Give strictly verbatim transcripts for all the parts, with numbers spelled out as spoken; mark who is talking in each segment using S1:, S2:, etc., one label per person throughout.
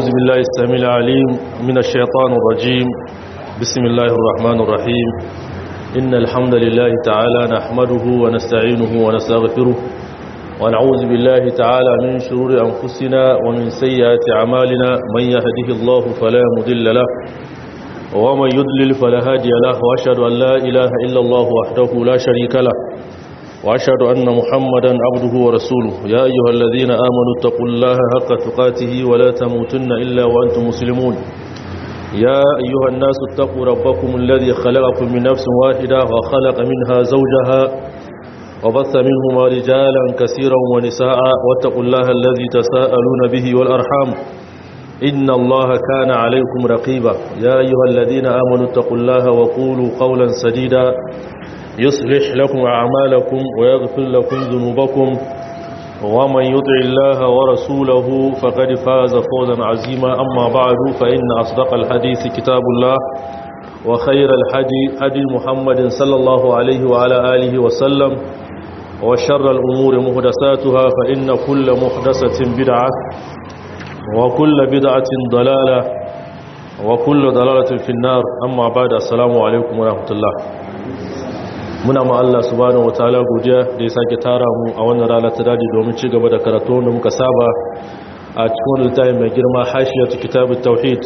S1: أعوذ بالله السميع العليم من الشيطان الرجيم. بسم الله الرحمن الرحيم. إن الحمد لله تعالى نحمده ونستعينه ونستغفره ونعوذ بالله تعالى من شرور أنفسنا ومن سيئات أعمالنا. من يهده الله فلا مضل له ومن يضلل فلا هادي له، وأشهد أن لا إله إلا الله وحده لا شريك له، وأشهد أن محمدا عبده ورسوله. يا أيها الذين آمنوا اتقوا الله حق تقاته ولا تموتن إلا وأنتم مسلمون. يا أيها الناس اتقوا ربكم الذي خلقكم من نفس واحدة وخلق منها زوجها وبث منهما رجالا كثيرا ونساء، واتقوا الله الذي تساءلون به والأرحام إن الله كان عليكم رقيبا. يا أيها الذين آمنوا اتقوا الله وقولوا قولا سديدا يصلح لكم أعمالكم ويغفر لكم ذنوبكم، ومن يطع الله ورسوله فقد فاز فوزا عظيما. أما بعد، فإن أصدق الحديث كتاب الله، وخير الحدي هدي محمد صلى الله عليه وعلى آله وسلم، وشر الأمور محدثاتها، فإن كل محدثة بدعة وكل بدعة ضلالة وكل ضلالة في النار. أما بعد، السلام عليكم ورحمة الله. muna ma Allah subhanahu wataala godiya da ya sake tara mu a wannan rana ta dadi domin ci gaba da karatu da muka saba a cikin littafin mai girma Hashiyatu Kitabut Tauhid.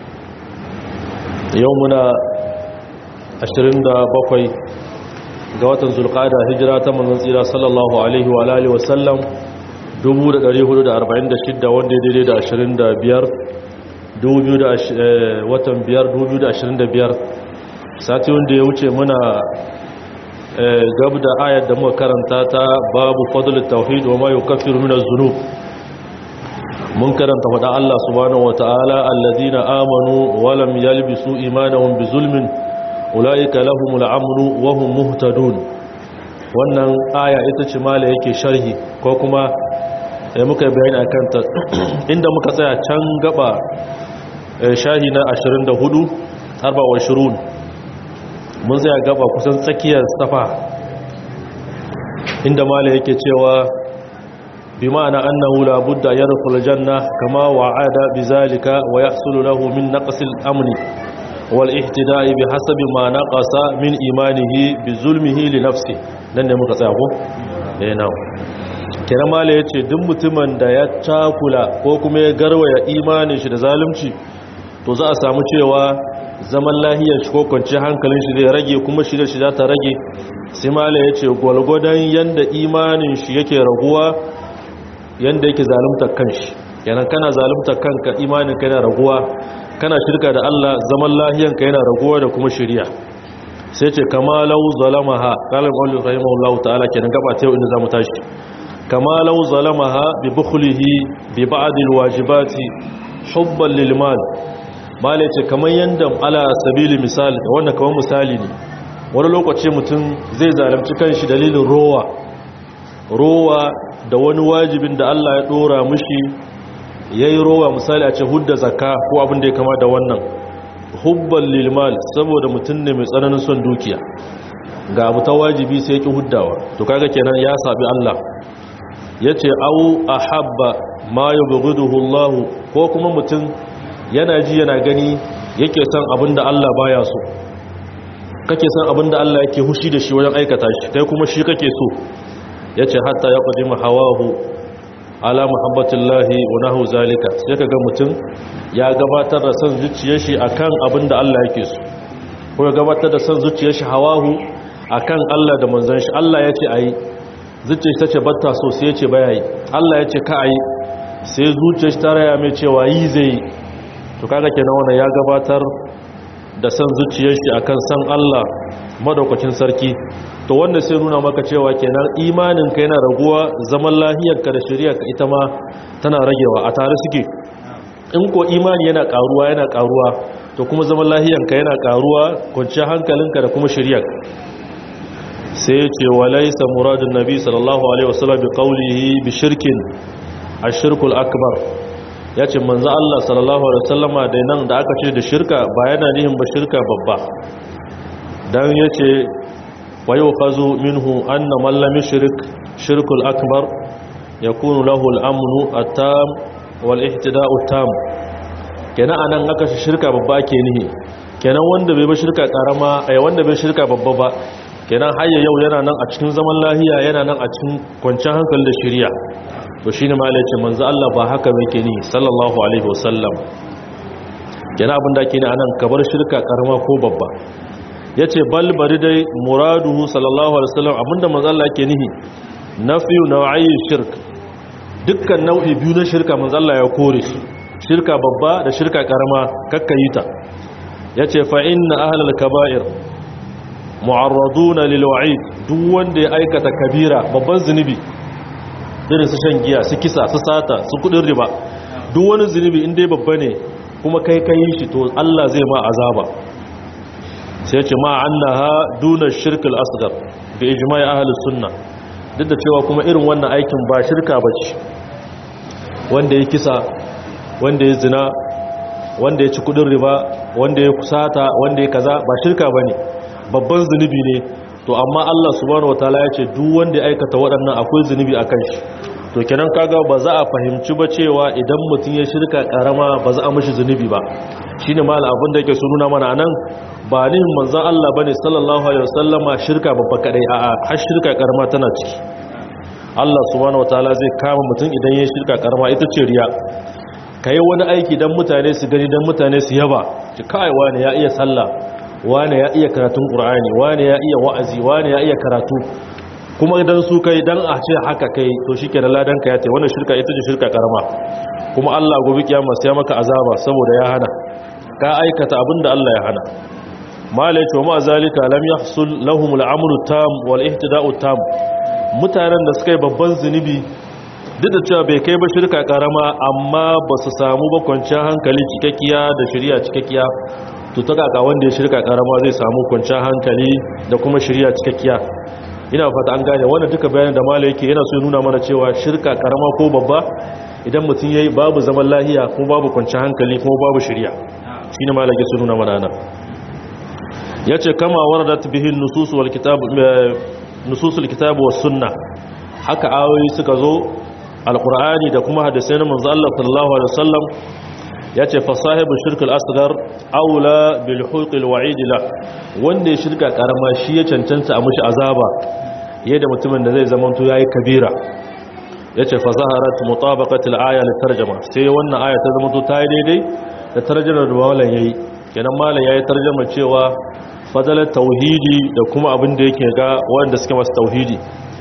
S1: Yau muna ashirin da bakwai ga watan Zulqa'ada, hijira ta manzon tsira sallallahu alaihi wa alihi wa sallam dubu da ɗari hudu da arba'in da shida, wanda ya daidai da ashirin da biyar watan biyar dubu biyu da ashirin da biyar. Sati wanda ya wuce muna gab da ayar da muka karanta ta babu fadlul tauhid wa ma yukaffiru minaz zunub. Mun karanta faɗa Allah subhanahu wataala alladhina amanu wa lam yalbisu imanahum bizulmin ulaika lahumul amnu wa hum muhtadun. Wannan aya ita ce mala yake sharhi ko kuma sai muka bayani akan ta inda muka tsaya can gaba shahi na ashirin da hudu arba'u wa ishirun. Mun zai gaba kusan tsakiyar safa inda mala yake cewa bi ma'ana annahu la budda yadkhul janna kama wa'ada bizalika wa yahsulu lahu min naqsil amni wal ihtida'i bihasabi ma naqasa min imanihi bi zulmihi li nafsi. dan ne muka tsaya ko eh na kira mala yace duk mutumin da ya takula ko kuma ya garwaya imanin shi da zalunci, to za a samu cewa zaman lahiyar shi ko kwanci hankalin shi zai rage, kuma shi da shi za ta rage. sai mala ya ce gwalgwadon yadda imanin shi yake raguwa yadda yake zaluntar kanshi. yanan kana zaluntar kanka, imanin ka yana raguwa, kana shirka da Allah, zaman lahiyanka yana raguwa da kuma shirya. sai ce kama lau zalamaha kalam Allah rahimahullahu ta'ala kenan gaba ta yau inda zamu tashi. kama lau zalamaha bi bukhlihi bi ba'd alwajibati hubban lil mal. mala ce kamar yadda ala sabili misali, wanda kamar misali ne, wani lokaci mutum zai zalimci kanshi dalilin rowa rowa da wani wajibin da Allah ya dora mushi yayi rowa. misali a ce hudda zakka ko abin da ya kama da wannan, hubban lil mal, saboda mutum ne mai tsananin son dukiya, ga abu ta wajibi sai yake huddawa, to kaga kenan ya sabi Allah. yace au ahabba ma yubghiduhu Allah, ko kuma mutum yana ji yana gani yake son abinda Allah baya so, kake son abinda Allah yake hushi da shi wajen aikata shi, kai kuma shi kake so. yace hatta ya qadima hawahu ala muhabbatillahi wa nahu zalika, sai kaga mutum ya gabatar da son zuciyar shi akan abinda Allah yake so, ko ya gabatar da son zuciyar shi hawahu akan Allah da manzon shi. Allah yace ayi, zuciyar shi tace batta so, sai yace baya yi. Allah yace ka ayi, sai zuciyar shi ta raya mai cewa yi zai. to kaga kenan wannan ya gabatar da san zuciyar shi akan san Allah madaukakin sarki. to wanda sai nuna maka cewa kenan imanin ka yana raguwa, zaman lahiyar ka da shari'a ka ita ma tana ragewa, a tare suke. in ko imani yana karuwa yana karuwa to kuma zaman lahiyar ka yana karuwa, kwanciyar hankalinka da kuma shari'a. sai ce walaysa muradun nabi sallallahu alaihi wasallam bi qawlihi bi shirkin ashirkul akbar. ya ce manzo Allah sallallahu alaihi wasallama da nan da aka ce da shirka ba yana nihin ba shirka babba, dan yace wa yufazu minhu anna man lam yushrik shirkul akbar yakunu lahu al-amnu at-tam wal ihtida'u at-tam. kenan anan aka shirka babba ke nihi kenan wanda bai ba shirka karama ai wanda bai shirka babba ba kenan hayya yau yana nan a cikin zaman lahiya yana nan a cikin kwanciyar hankali da shiriya to shine malai ce manzo Allah ba haka bai ke ni sallallahu alaihi wasallam kenan abin da ke ni anan kabar shirka karama ko babba yace bal bari dai muraduhu sallallahu alaihi wasallam abinda manzo Allah yake nihi nafiyu naw'i shirk dukkan nau'i biyu na shirka manzo Allah ya kore shi shirka babba da shirka karama kakkayita yace fa inna ahlal kaba'ir mu'arraduna lil wa'id duk wanda ya aikata kabira babban zunubi irin su shan giya su kisa su sata su kudin riba duk wani zunubi inda babba ne kuma kai kai shi to Allah zai ma azaba sai ce ma annaha duna shirkul asghar bi ijma'i ahli sunna duk da cewa kuma irin wannan aikin ba shirka bace wanda ya kisa wanda ya zina wanda ya ci kudin riba wanda ya kusata wanda ya kaza ba shirka bane babban zunubi ne to amma Allah subhanahu wataala ya ce duk wanda ya aikata waɗannan akwai zunubi akan shi to kenan kaga ba za a fahimci ba cewa idan mutum ya shirka karama ba za a mishi zunubi ba shine malam abin da yake so nuna mana anan ba ni manzon Allah bane sallallahu alaihi wasallama shirka babba kadai a'a har shirka karama tana ciki Allah subhanahu wataala zai kama mutum idan ya shirka karama ita ce riya kai wani aiki dan mutane su gani dan mutane su yaba ki kai wani ya iya sallah wani ya iya karatun qur'ani wani ya iya wa'azi wani ya iya karatu kuma idan su kai dan a ce haka kai to shike da ladan ka ya ce wannan shirka ita ce shirka karama kuma Allah gobe kiyama sai maka azaba saboda ya hana ka aikata abinda Allah ya hana malai to ma zalika lam yahsul lahum al-amru tam wal ihtida'u tam mutanen da suka yi babban zunubi duk da cewa bai kai ba shirka karama amma ba su samu ba kwanciyar hankali cikakkiya da shari'a cikakkiya to ta kaka wanda ya shirka karama zai samu kwanciyar hankali da kuma shari'a cikakkiya ina fata an gane wannan duka bayanin da malai yake yana so ya nuna mana cewa shirka karama ko babba idan mutum yayi babu zaman lahiya kuma babu kwanciyar hankali kuma babu shari'a shine malai yake so nuna mana nan yace kama waradat bihi nusus wal kitab nususul kitab was sunnah haka ayoyi suka zo alqur'ani da kuma hadisai na manzo Allah sallallahu alaihi wasallam yace fa sahibu shirkul asghar aula bil hulqil wa'id la wanda ya shirka karama shi ya cancanta a mushi azaba yadda mutumin da zai zamanto yayi kabira yace fa zaharat mutabaqatil aya li tarjuma sai wannan aya ta zamanto ta yi daidai da tarjumar da malan yayi kenan malan yayi tarjuma cewa fadalar tauhidi da kuma abin da yake ga wanda suke masu tauhidi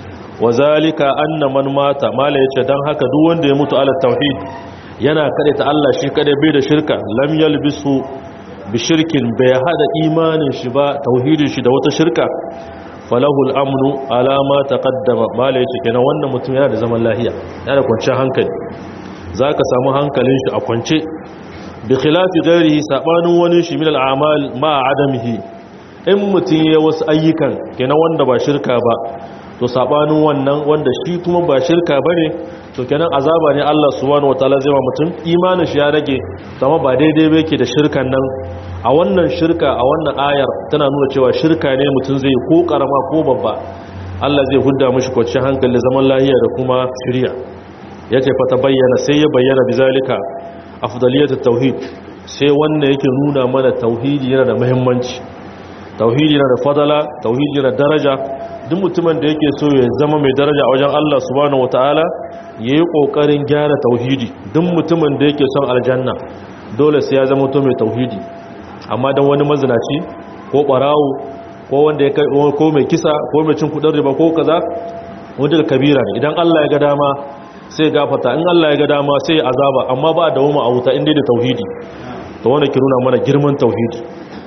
S1: wazalika anna man mata mala yace dan haka duk wanda ya mutu ala tauhid yana kade ta Allah shi kade bai da shirka lam yalbisu bi shirkin bai hada imanin shi ba tauhidin shi da wata shirka falahu al-amnu ala ma taqaddama mala yace kenan wannan mutum yana da zaman lahiya yana da kwanciyar hankali zaka samu hankalin shi a kwance bi khilafi ghairihi sabanin wani shi min al-a'mal ma adamihi in mutum ya wasu ayyukan kenan wanda ba shirka ba to sabanin wannan wanda shi kuma ba shirka bane to kenan azaba ne Allah subhanahu wataala zai wa mutum imanin shi ya rage kuma ba daidai ba yake da shirkan nan a wannan shirka a wannan ayar tana nuna cewa shirka ne mutum zai ko karama ko babba Allah zai hudda mishi kwanciyar hankali zaman lahiya da kuma shiriya yace fa ta bayyana sai ya bayyana bizalika afdaliyatut tauhid sai wannan yake nuna mana tauhidi yana da muhimmanci tauhidi yana da fadala tauhidi yana da daraja duk mutumin da yake so ya zama mai daraja a wajen Allah subhanahu wataala yayi kokarin gyara tauhidi duk mutumin da yake son aljanna dole sai ya zama to mai tauhidi amma dan wani mazinaci ko barawo ko wanda ya kai ko mai kisa ko mai cin kudin riba ko kaza wanda kabira ne idan Allah ya ga dama sai gafarta in Allah ya ga dama sai azaba amma ba da wama a wuta inda da tauhidi to wannan ki nuna mana girman tauhidi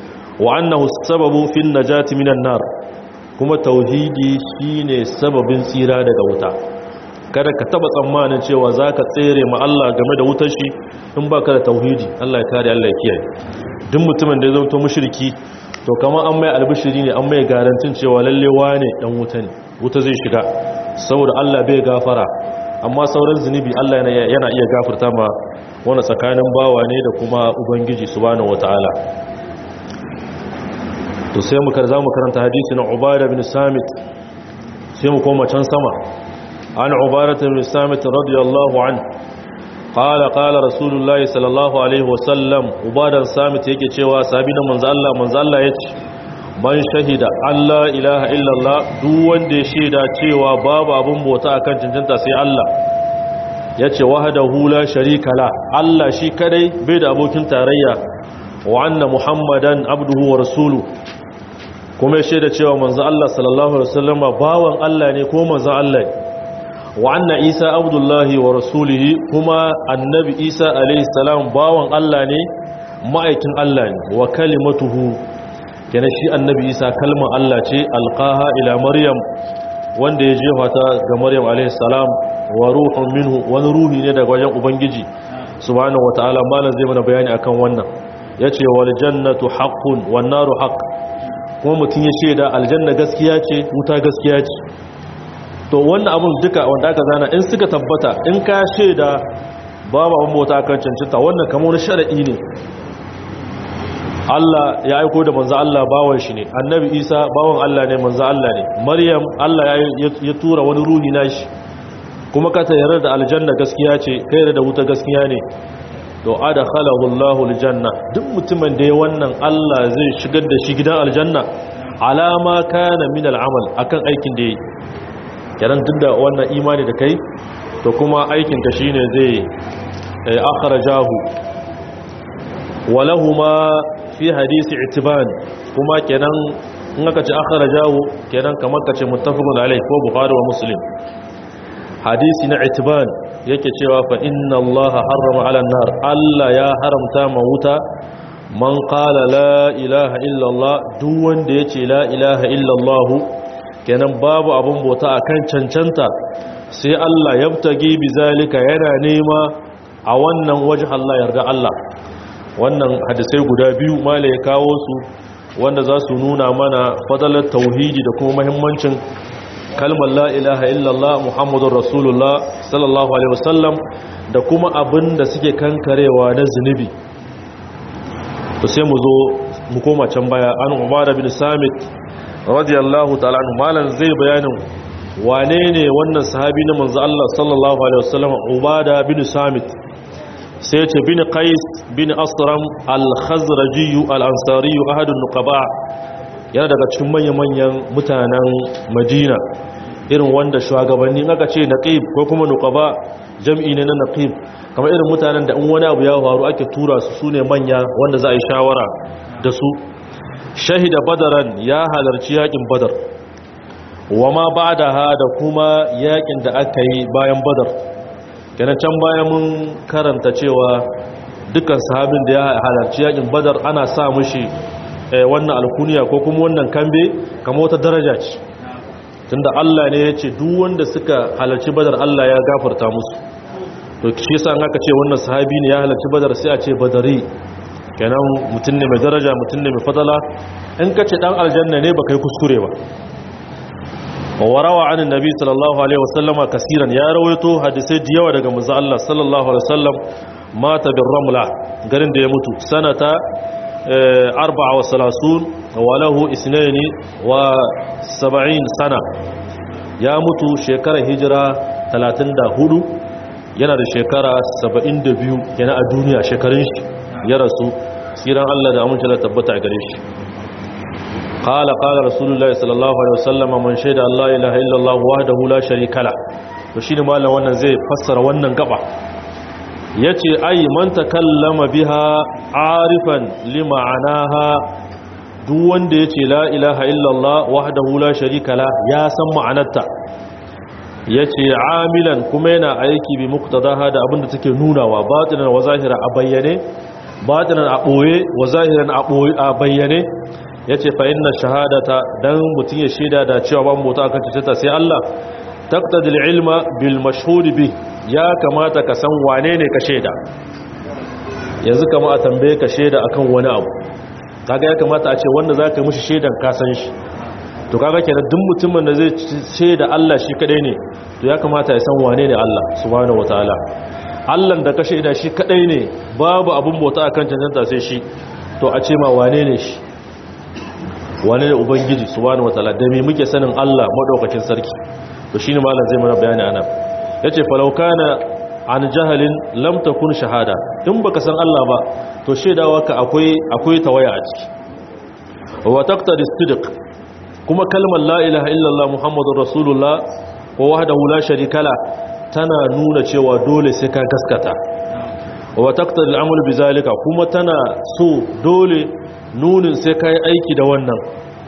S1: wa annahu sababu fin najati minan nar kuma tauhidi shine sababin tsira daga wuta kada ka taba tsammanin cewa zaka tsere ma Allah game da wutar shi in baka da tauhidi Allah ya kare Allah ya kiyaye duk mutumin da ya zanto mushriki to kamar an mai albishiri ne an mai garantin cewa lalle wane dan wuta ne wuta zai shiga saboda Allah bai gafara amma sauran zunubi Allah yana iya gafarta ma wani tsakanin bawa ne da kuma ubangiji subhanahu wataala to sai mu karza mu karanta hadisi na Ubada bin Samit sai mu koma can sama an Ubada bin Samit radiyallahu anhu qala qala rasulullahi sallallahu alaihi wasallam ubadan samit yake cewa sahabi na manzo Allah manzo Allah yace man shahida Allah ilaha illallah duk wanda ya shaida cewa babu abun bauta akan cancanta sai Allah yace wahdahu la sharika la Allah shi kadai bai da abokin tarayya wa anna muhammadan abduhu wa rasuluhu kuma ya shaida cewa manzo Allah sallallahu alaihi wasallam bawan Allah ne ko manzo Allah ne wa anna isa abdullahi wa rasulihi kuma annabi isa alaihi salam bawan Allah ne ma'aikin Allah ne wa kalimatuhu kenan shi annabi isa kalmar Allah ce alqaha ila maryam wanda ya jefa ta ga maryam alaihi salam wa ruhun minhu wani ruhi ne daga wajen ubangiji subhanahu wataala malan zai mana bayani akan wannan yace wal jannatu haqqun wan naru haqq kuma mutun ya shaida aljanna gaskiya ce wuta gaskiya ce to wannan abun duka wanda aka zana in suka tabbata in ka shaida babu abun bauta kan cancanta wannan kamar shar'i ne Allah ya aiko da manzo Allah bawan shi ne annabi Isa bawan Allah ne manzo Allah ne Maryam Allah ya tura wani ruhi nashi kuma ka tayar da aljanna gaskiya ce kai da wuta gaskiya ne to adkhalahu Allahu aljanna duk mutumin da ya wannan Allah zai shigar da shi gidan aljanna alama kana min al'amal akan aikin da yi kiran duk da wannan imani da kai to kuma aikin ka shine zai akhrajahu walahuma fi hadisi itiban kuma kenan in aka ce akhrajahu kenan kamar kace muttafaqun alayhi ko bukhari wa muslim hadisi na itiban yake cewa fa inna allaha harrama ala nar Allah ya haramta ma wuta man qala la ilaha illa allah duk wanda yace la ilaha illa allah kenan babu abun bauta akan cancanta sai Allah yabtagi bizalika yana nema a wannan waje Allah yarda Allah wannan hadisai guda biyu mala ya kawo su wanda za su nuna mana fadalar tauhidi da kuma muhimmancin kalmar la ilaha illallah muhammadur rasulullah sallallahu alaihi wasallam da kuma abin da suke kankarewa na zunubi to sai mu zo mu koma can baya an ubada bin samit radiyallahu ta'ala anhu malan zai bayanin wane ne wannan sahabi na manzo Allah sallallahu alaihi wasallam ubada bin samit sai ce bin qais bin asram al-khazraji al-ansari ahadun nuqaba yana daga cikin manyan mutanen Madina irin wanda shugabanni aka ce naqib ko kuma nuqaba jam'i ne na naqib kamar irin mutanen da in wani abu ya faru ake tura su sune manya wanda za a yi shawara da su shahida badaran ya halarci yakin badar wama ba'daha da kuma yakin da aka yi bayan badar kenan can bayan mun karanta cewa dukkan sahabin da ya halarci yakin badar ana sa mushi wannan alkuniya ko kuma wannan kambe kamar wata daraja ce tunda Allah ne ya ce duk wanda suka halarci badar Allah ya gafarta musu to shi yasa aka ce wannan sahabi ne ya halarci badar sai a ce badari kenan mutum ne mai daraja mutum ne mai fadala in ka ce dan aljanna ne ba kai kuskure ba warawa an annabi sallallahu alaihi wasallama kasiran ya rawaito hadisai da yawa daga manzo Allah sallallahu alaihi wasallam mata bir ramla garin da ya mutu sanata arba'a wa salasun wa lahu isnaini wa sab'in sana ya mutu shekarar hijira talatin da hudu yana da shekara saba'in da biyu yana a duniya shekarun shi ya rasu siran Allah da amince da tabbata a gare shi قال قال رسول الله صلى الله عليه وسلم من شهد ان لا اله الا الله وحده لا شريك له to shine mallan wannan zai fassara wannan gaba yace ai man takallama biha arifan lima'anaha duk wanda yace la ilaha illa Allah wahdahu la sharika la ya san ma'anarta yace amilan kuma yana aiki bi muqtadaha da abinda take nunawa batinan wa zahira a bayyane batinan a boye wa zahiran a boye a bayyane ya ce fa inna shahadata dan mutum ya shaida da cewa ban mota akan cicita sai Allah taqtadil ilma bil mashhud bi ya kamata ka san wane ne ka shaida yanzu kama a tambaye ka shaida akan wani abu kaga ya kamata a ce wanda zaka mishi shaidan ka san shi to kaga kenan duk mutumin da zai shaida Allah shi kadai ne to ya kamata ya san wane ne Allah subhanahu wataala Allah da ka shaida shi kadai ne babu abun bauta akan cancanta sai shi to a ce ma wane ne shi wane ne ubangiji subhanahu wataala da me muke sanin Allah madaukakin sarki to shine malam zai mana bayani anan yace falau kana an jahalin lam takun shahada in baka san Allah ba to shaidawa ka akwai akwai tawaya a ciki wa taqtadi sidq kuma kalmar la ilaha illallah muhammadur rasulullah wa wahdahu la sharika la tana nuna cewa dole sai ka gaskata wa taqtadi al'amal bizalika kuma tana so dole nunin sai kai aiki da wannan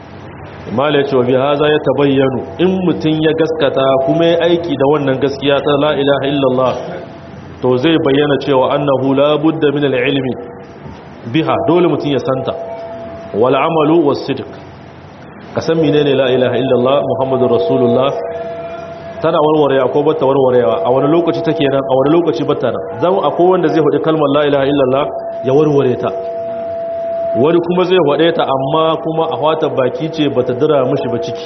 S1: mala ya ce wa bi haza ya tabayyanu in mutum ya gaskata kuma ya aiki da wannan gaskiya ta la ilaha illallah to zai bayyana cewa annahu la budda min al-ilmi biha dole mutum ya santa wal amalu was sidq kasan menene la ilaha illallah muhammadur rasulullah tana warwarewa ko bata warwarewa a wani lokaci take nan a wani lokaci bata nan zan akwai wanda zai hudi kalmar la ilaha illallah ya warware ta wani kuma zai waɗe ta amma kuma a wata baki ce ba ta dira mashi ba ciki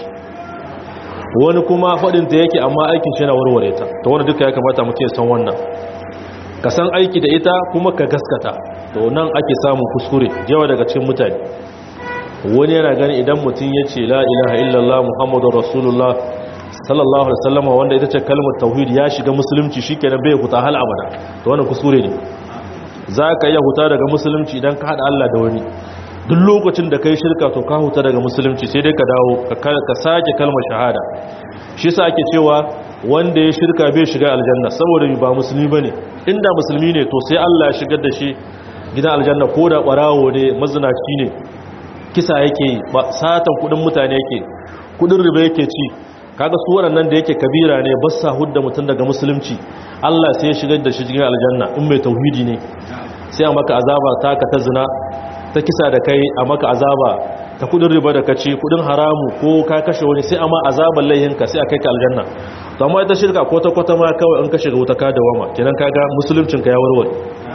S1: wani kuma faɗinta yake amma aikin shi na warware ta ta wani duka ya kamata mutum ya san wannan ka san aiki da ita kuma ka gaskata to nan ake samun kuskure yawa daga cikin mutane wani yana gani idan mutum ya ce la ilaha illallah muhammadu rasulullah sallallahu alaihi wasallam wanda ita ce kalmar tauhid ya shiga musulunci shikenan bai huta hal abada to wannan kuskure ne za ka iya huta daga musulunci idan ka haɗa Allah da wani duk lokacin da ka yi shirka to ka huta daga musulunci sai dai ka dawo ka sake kalmar shahada shi sa ake cewa wanda ya shirka bai shiga aljanna saboda ba musulmi ba ne inda musulmi ne to sai Allah ya shigar da shi gidan aljanna ko da ɓarawo ne mazinaci ne kisa yake satan kuɗin mutane yake kuɗin riba yake ci kaga su waɗannan da yake kabira ne ba sa hudda mutum daga musulunci Allah sai ya shigar da shi cikin aljanna in mai tauhidi ne sai a maka azaba ta ka ta zina ta kisa da kai a maka azaba ta kudin riba da kaci kudin haramu ko ka kashe wani sai a ma azaban layinka sai a kai ka aljanna to amma ita shirka ko ta kwata ma kawai in ka shiga wuta ka dawama kenan kaga musuluncin ka ya warware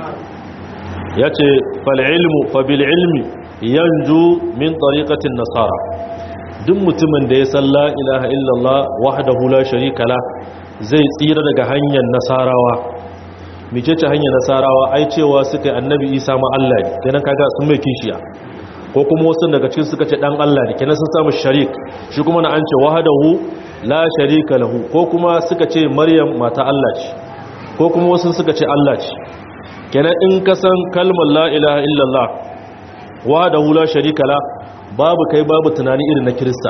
S1: yace fal ilmu fa bil ilmi yanju min tariqatin nasara duk mutumin da ya san la ilaha illallah wahdahu la sharika la zai tsira daga hanyar nasarawa mecece hanyar nasarawa ai cewa suka yi annabi isa ma Allah ne kenan kaga sun mai kishiya ko kuma wasu daga cikin suka ce dan Allah ne kenan sun samu sharik shi kuma na an ce wahdahu la sharika lahu ko kuma suka ce maryam mata Allah ce ko kuma wasu suka ce Allah ce kenan in ka san kalmar la ilaha illallah wahdahu la sharika la babu kai babu tunani irin na kirista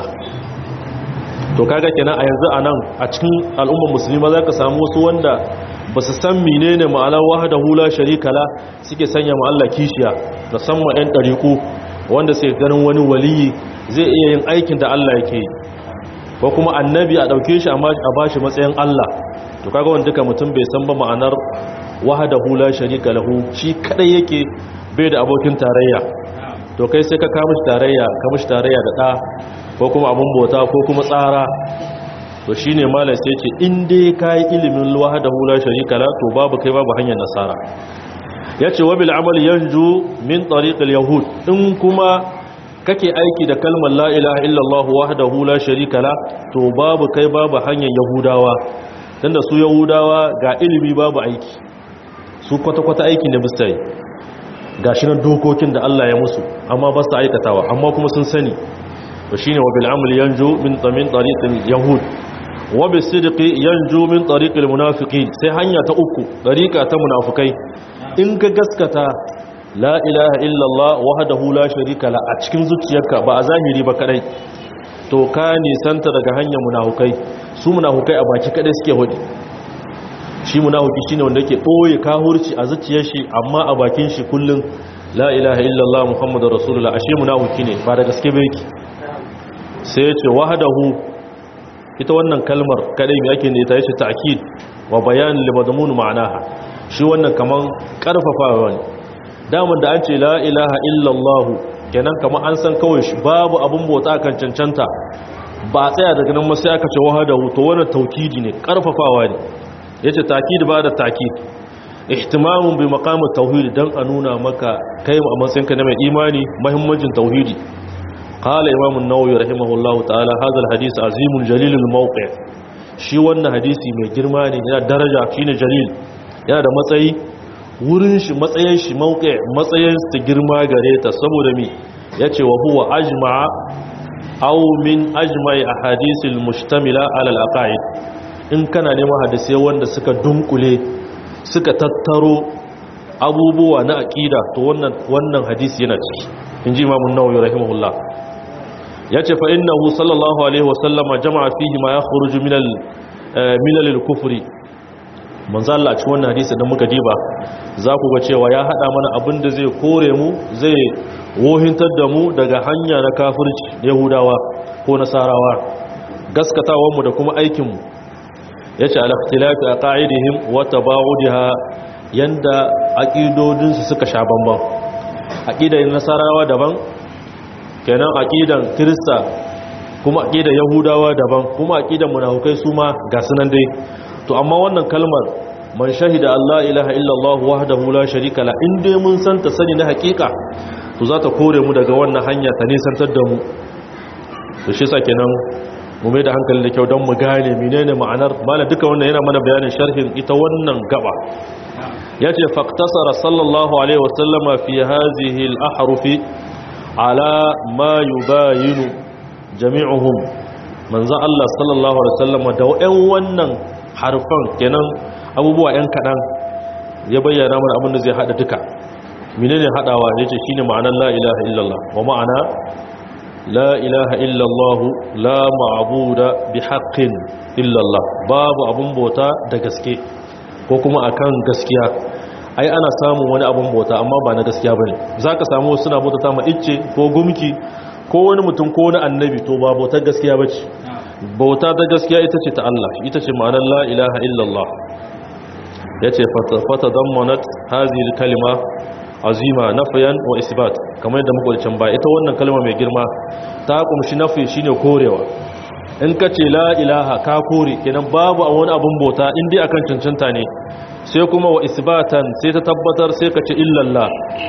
S1: to kaga kenan a yanzu anan a cikin al'ummar musulma zaka samu wasu wanda ba su san menene ma'anar wahdahu la sharika la suke sanya ma Allah kishiya musamman ɗan ɗariku wanda sai ganin wani waliyi zai iya yin aikin da Allah yake yi ko kuma annabi a dauke shi amma a bashi matsayin Allah to kaga wanda duka mutum bai san ba ma'anar wahdahu la sharika lahu shi kadai yake bai da abokin tarayya to kai sai ka kama shi tarayya kama shi tarayya da ɗa ko kuma abun bauta ko kuma tsara to shine malai sai ce in dai kai ilimin wahdahu la sharika la to babu kai babu hanyar nasara yace wa bil amal yanju min tariqil yahud in kuma kake aiki da kalmar la ilaha illallah wahdahu la sharika la to babu kai babu hanyar yahudawa tunda su yahudawa ga ilimi babu aiki su kwata kwata aiki ne bistai gashi nan dokokin da Allah ya musu amma ba su aikatawa amma kuma sun sani to shine wa bil amal yanju min tamin tariqil yahud wa bis sidqi yanju min tariqil munafiqin sai hanya ta uku dariqa ta munafikai in ka gaskata la ilaha illallah wahdahu la sharika la a cikin zuciyarka ba a zahiri ba kadai to ka nisanta daga hanyar munafikai su munafikai a baki kadai suke hudi shi munafiki shine wanda yake boye kahurci a zuciyar shi amma a bakin shi kullun la ilaha illallah muhammadur rasulullah ashe munafiki ne ba da gaske ba yake sai ya ce wahdahu ita wannan kalmar kadai me yake ne ta yace ta'kid wa bayan li madmun ma'anaha shi wannan kaman karfafawa ne daman da an ce la ilaha illallah kenan kaman an san kawai shi babu abun bauta kan cancanta ba tsaya daga nan ma sai aka ce wahdahu to wannan taukidi ne karfafawa ne yace takid ba da takid ihtimamun bi maqamut tauhid dan a nuna maka kai a matsayinka na mai imani muhimmancin tauhidi qala imam an-nawawi rahimahullahu ta'ala hadha al-hadith azimun jalilul mawqi' shi wannan hadisi mai girma ne yana daraja shine jalil yana da matsayi wurin shi matsayin shi mawqi' matsayin sa girma gare ta saboda mi yace wa huwa ajma'a aw min ajma'i ahadithil mustamila ala al-aqaid in kana neman hadisai wanda suka dunkule suka tattaro abubuwa na aqida to wannan wannan hadisi yana ciki inji Imam an-Nawawi rahimahullah yace fa innahu sallallahu alaihi wasallama jama'a fihi ma yakhruju min al min al-kufri manzo Allah a cikin wannan hadisi da muka diba za ku ga cewa ya hada mana abin da zai kore mu zai wohintar da mu daga hanya na kafirci yahudawa ko nasarawa gaskatawar mu da kuma aikin mu yace al-ikhtilafi aqaidihim wa tabawudiha yanda aqidodin su suka sha bamban aqidar nasarawa daban kenan aqidan kirista kuma aqidan yahudawa daban kuma aqidan munafikai su ma ga sunan dai to amma wannan kalmar man shahida Allah ilaha illallah wahdahu la sharika la in dai mun san ta sani na hakika to za ta kore mu daga wannan hanya ta nisantar da mu to shi yasa kenan mu mai da hankali da kyau don mu gane menene ma'anar malam duka wannan yana mana bayanin sharhin ita wannan gaba yace faqtasara sallallahu alaihi wasallama fi hadhihi al-ahrufi ala ma yubayinu jami'uhum manzo Allah sallallahu alaihi wasallama da wayan wannan harfan kenan abubuwa yan kadan ya bayyana mana abin da zai hada duka menene hadawa yace shine ma'anar la ilaha illallah wa ma'ana la ilaha illallah la ma'buda bihaqqin illallah babu abun bauta da gaske ko kuma akan gaskiya ai ana samun wani abun bauta amma ba na gaskiya bane zaka samu suna bautata ma icce ko gumki ko wani mutum ko wani annabi to ba bautar gaskiya bace bauta ta gaskiya ita ce ta Allah ita ce ma'anar la ilaha illallah yace fatadammanat hadhihi kalima azima nafyan wa isbat kamar yadda muka wancan ba ita wannan kalma mai girma ta kumshi nafi shine korewa in kace la ilaha ka kore kenan babu wani abun bauta in dai akan cancanta ne sai kuma wa isbatan sai ta tabbatar sai kace illallah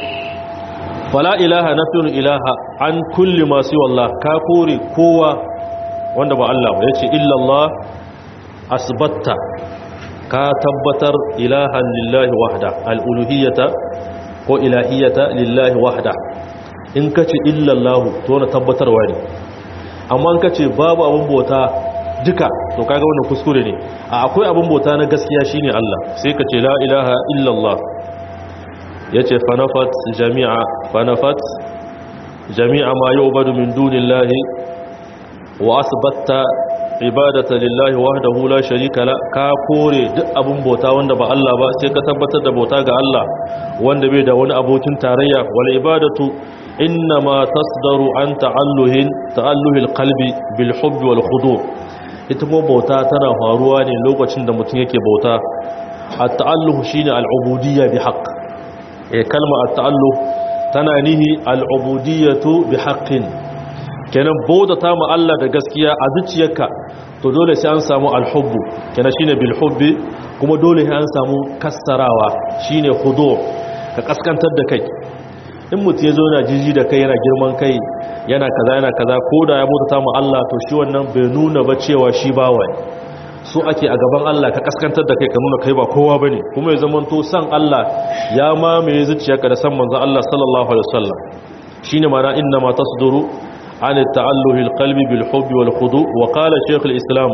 S1: fala ilaha nafyun ilaha an kulli ma siwa Allah ka kore kowa wanda ba Allah ba yace illallah asbatta ka tabbatar ilahan lillahi wahda al-uluhiyyata ko ilahiyata lillahi wahda in kace illallahu to na tabbatarwa ne amma in kace babu abun bauta duka to kaga wannan kuskure ne a akwai abun bauta na gaskiya shine Allah sai kace la ilaha illallah yace fanafat jami'a fanafat jami'a ma yu'badu min dunillahi wa asbatta ibadata lillahi wahdahu la sharika la ka kore duk abun bauta wanda ba Allah ba sai ka tabbatar da bauta ga Allah wanda bai da wani abokin tarayya wal ibadatu inma tasdaru an ta'alluhin ta'alluhil qalbi bil hubb wal khudu' ita mo bauta tana faruwa ne lokacin da mutum yake bauta at-ta'alluh shine al-ubudiyya bi haqq eh kalma at-ta'alluh tana nihi al-ubudiyyatu bi haqqin kenan bauta ta ma Allah da gaskiya a zuciyarka to dole sai an samu al-hubbu kenan shine bil hubbi kuma dole sai an samu kassarawa shine khudu' ka kaskantar da kai in mutum ya zo na jiji da kai yana girman kai yana kaza yana kaza ko da ya bauta ma Allah to shi wannan bai nuna ba cewa shi bawa ne so ake a gaban Allah ka kaskantar da kai ka nuna kai ba kowa bane kuma ya zama to san Allah ya mamaye zuciyarka da san manzon Allah sallallahu alaihi wasallam shine ma'ana inna ma tasduru an ta'alluhi alqalbi bil hubbi wal khudu' wa qala shaykh al-islam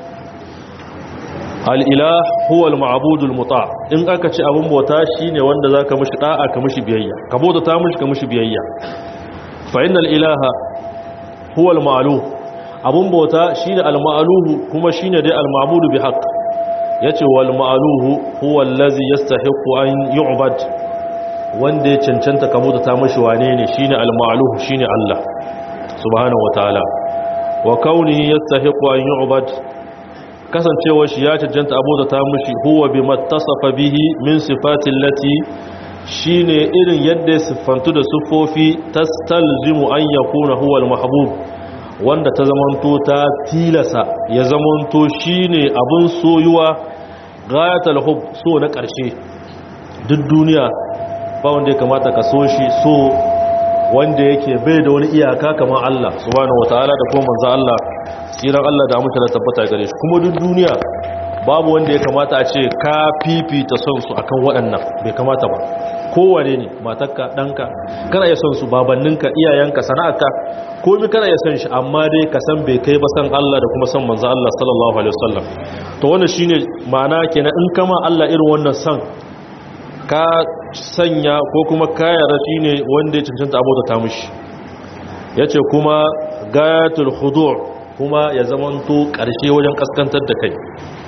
S1: al-ilah huwa al-ma'bud al-muta' in aka ce abun bauta shine wanda zaka mishi da'a ka mishi biyayya ka bauta ta mishi ka mishi biyayya fa innal ilaha huwa al-ma'luh abun bauta shine al-ma'luh kuma shine dai al-ma'bud bi haqq yace wal ma'luh huwa allazi yastahiqu an yu'bad wanda ya cancanta ka bauta ta mishi wane ne shine al-ma'luh shine Allah subhanahu wataala wa kaunihi yastahiqu an yu'bad kasancewar shi ya cancanta abota ta mushi huwa bi mattasafa bihi min sifatin lati shine irin yadda ya siffantu da sufofi tastalzimu an yakuna huwa al-mahbub wanda ta zamanto ta tilasa ya zamanto shine abun soyuwa ghayatul hub so na ƙarshe duk duniya ba wanda ya kamata ka so shi so wanda yake bai da wani iyaka kamar Allah subhanahu wataala da kuma manzo Allah tsiran Allah da mutunta tabbata gare shi kuma duk duniya babu wanda ya kamata a ce ka fifita son su akan waɗannan bai kamata ba kowane ne matarka ɗanka kana iya son su babanninka iyayenka sana'arka komai kana iya son shi amma dai ka san bai kai ba san Allah da kuma san manzo Allah sallallahu alaihi wasallam to wannan shine ma'ana kenan in kama Allah irin wannan san ka sanya ko kuma ka yarda shine wanda ya cancanta abota ta mishi yace kuma gayatul khudu' kuma ya zamanto karshe wajen kaskantar da kai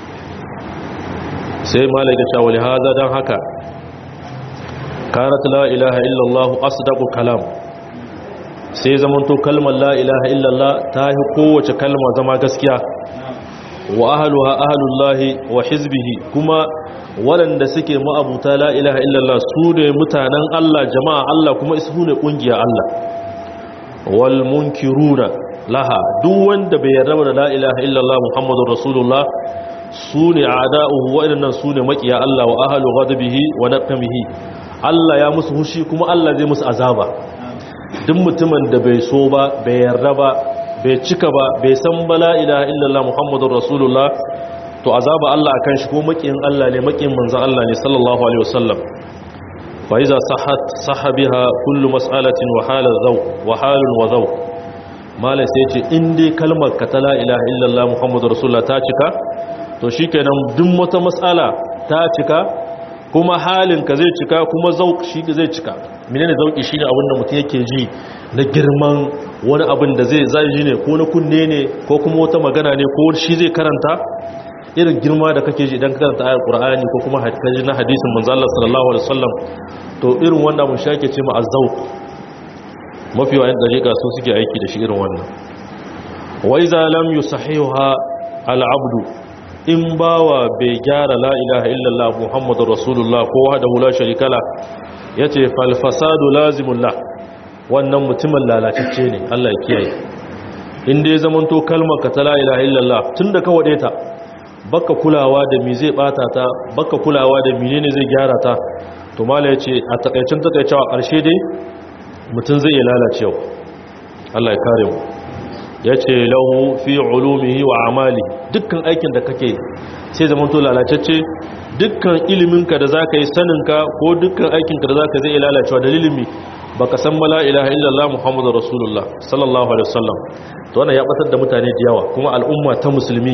S1: sai malaka ta wali hada dan haka kanat la ilaha illallah asdaqu kalam sai zamanto kalmar la ilaha illallah ta yi kowace kalma zama gaskiya wa ahluha ahlullahi wa hizbihi kuma waɗanda suke ma'abuta la ilaha illallah su ne mutanen Allah jama'a Allah kuma su ne ƙungiya Allah wal munkiruna laha duk wanda bai yarda da la ilaha illallah muhammadur rasulullah su ne a'da'uhu waɗannan su ne makiya Allah wa ahlu ghadabihi wa naqamihi Allah ya musu hushi kuma Allah zai musu azaba duk mutumin da bai so ba bai yarda ba bai cika ba bai san ba la ilaha illallah muhammadur rasulullah to azaba Allah akan shi ko makiyin Allah ne makiyin manzon Allah ne sallallahu alaihi wasallam fa iza sahhat sahabiha kullu mas'alatin wa halal zaw wa halun wa zaw mala sai ce in dai kalmar ka ta la ilaha illallah muhammadur rasulullah ta cika to shikenan duk wata mas'ala ta cika kuma halin ka zai cika kuma zauq shi zai cika menene zauki shine abin da mutum yake ji na girman wani abin da zai zai ji ne ko na kunne ne ko kuma wata magana ne ko shi zai karanta irin girma da kake ji idan ka karanta ayar Qur'ani ko kuma hadisi na hadisin manzo Allah sallallahu alaihi wasallam to irin wannan abin shi ake ce ma azzauq mafi wayan dariqa su suke aiki da shi irin wannan wa iza lam yusahiha al-abdu in bawa bai gyara la ilaha illallah muhammadur rasulullah ko wahdahu la sharika la yace fal fasadu lazimullah wannan mutumin lalacecce ne Allah ya kiyaye in dai zamanto kalmar ka ta la ilaha illallah tunda ka wade ta baka kulawa da me zai bata ta baka kulawa da menene zai gyara ta to mala yace a takaicin takaicewa karshe dai mutun zai lalacewa Allah ya kare mu yace lahu fi ulumihi wa amali dukkan aikin da kake sai zamanto lalacecce dukkan iliminka da zaka yi saninka ko dukkan aikinka da zaka zai lalacewa dalilin mi baka san la ilaha illallah muhammadur rasulullah sallallahu alaihi wasallam to wannan ya batar da mutane da yawa kuma al'umma ta musulmi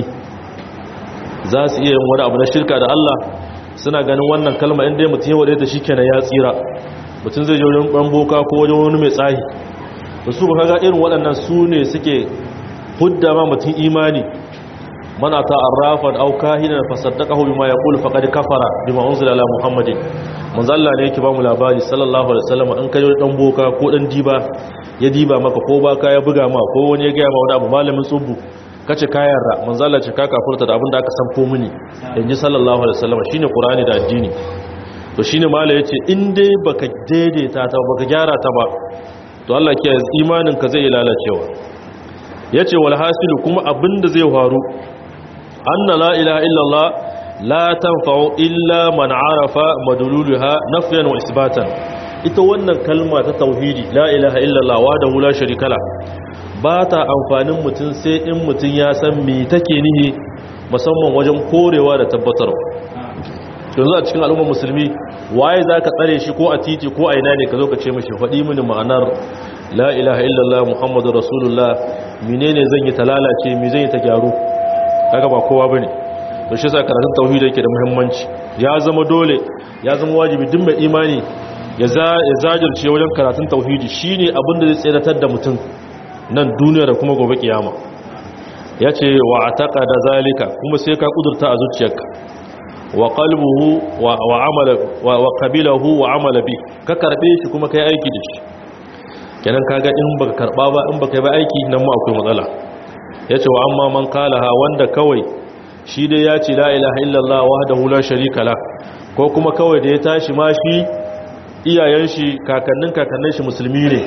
S1: za su iya yin wani abu na shirka da Allah suna ganin wannan kalma inda mutum ya wade ta shikenan ya tsira mutum zai je wajen ban boka ko wajen wani mai tsahi to su ba kaga irin waɗannan su ne suke hudda ma mutum imani mana ta arrafan aw kahinan fasaddaqahu bima yaqulu faqad kafara bima unzila ala muhammadin manzo Allah ne yake ba mu labari sallallahu alaihi wasallam in kai dan boka ko dan diba ya diba maka ko baka ya buga ma ko wani ya ga ma wani abu malamin tsubbu kace kayan ra manzo Allah ce ka kafurta da abin da aka san ko muni inji sallallahu alaihi wasallam shine qur'ani da addini to shine mallai yace in dai baka daidaita ta baka gyara ta ba to Allah ke imanin ka zai lalacewa yace wal hasilu kuma abinda zai faru anna la ilaha illallah la tanfa'u illa man arafa madlulaha nafyan wa isbatan ita wannan kalma ta tauhidi la ilaha illallah wa la sharika la ba ta amfanin mutum sai in mutum ya san me take nihi musamman wajen korewa da tabbatarwa yanzu a cikin al'ummar musulmi waye za ka tsare shi ko a titi ko a ina ne ka zo ka ce mashi faɗi mini ma'anar la ilaha illallah muhammadu rasulullah menene zan yi ta lalace me zan yi ta gyaru kaga ba kowa bane to shi yasa karatun tauhidi yake da muhimmanci ya zama dole ya zama wajibi duk mai imani ya zajirce wajen karatun tauhidi shine abin da zai tsiratar da mutum nan duniya da kuma gobe kiyama yace wa ataqada zalika kuma sai ka kudurta a zuciyarka wa qalbuhu wa amala wa qabilahu wa amala bi ka karbe shi kuma kai aiki da shi kenan kaga in baka karba ba in baka yi ba aiki nan ma akwai matsala yace wa amma man qalaha wanda kawai shi dai ya ce la ilaha illallah wahdahu la sharika la ko kuma kawai da ya tashi ma shi iyayen shi kakannin kakannin shi musulmi ne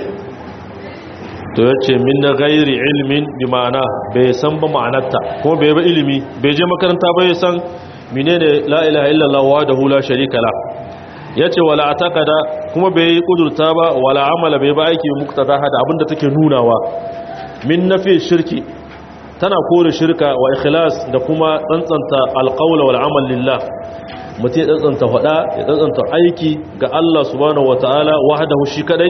S1: to yace min ghairi ilmin bi ma'ana bai san ba ma'anarta ko bai ba ilimi bai je makaranta ba ya san menene la ilaha illallah wahdahu la sharika la yace wala ataqada kuma bai kudurta ba wala amala bai ba aiki muktada hada abinda take nunawa min nafi shirki tana kore shirka wa ikhlas da kuma tsantsanta alqawl wal amal lillah mutum ya tsantsanta fada ya tsantsanta aiki ga Allah subhanahu wataala wahdahu shi kadai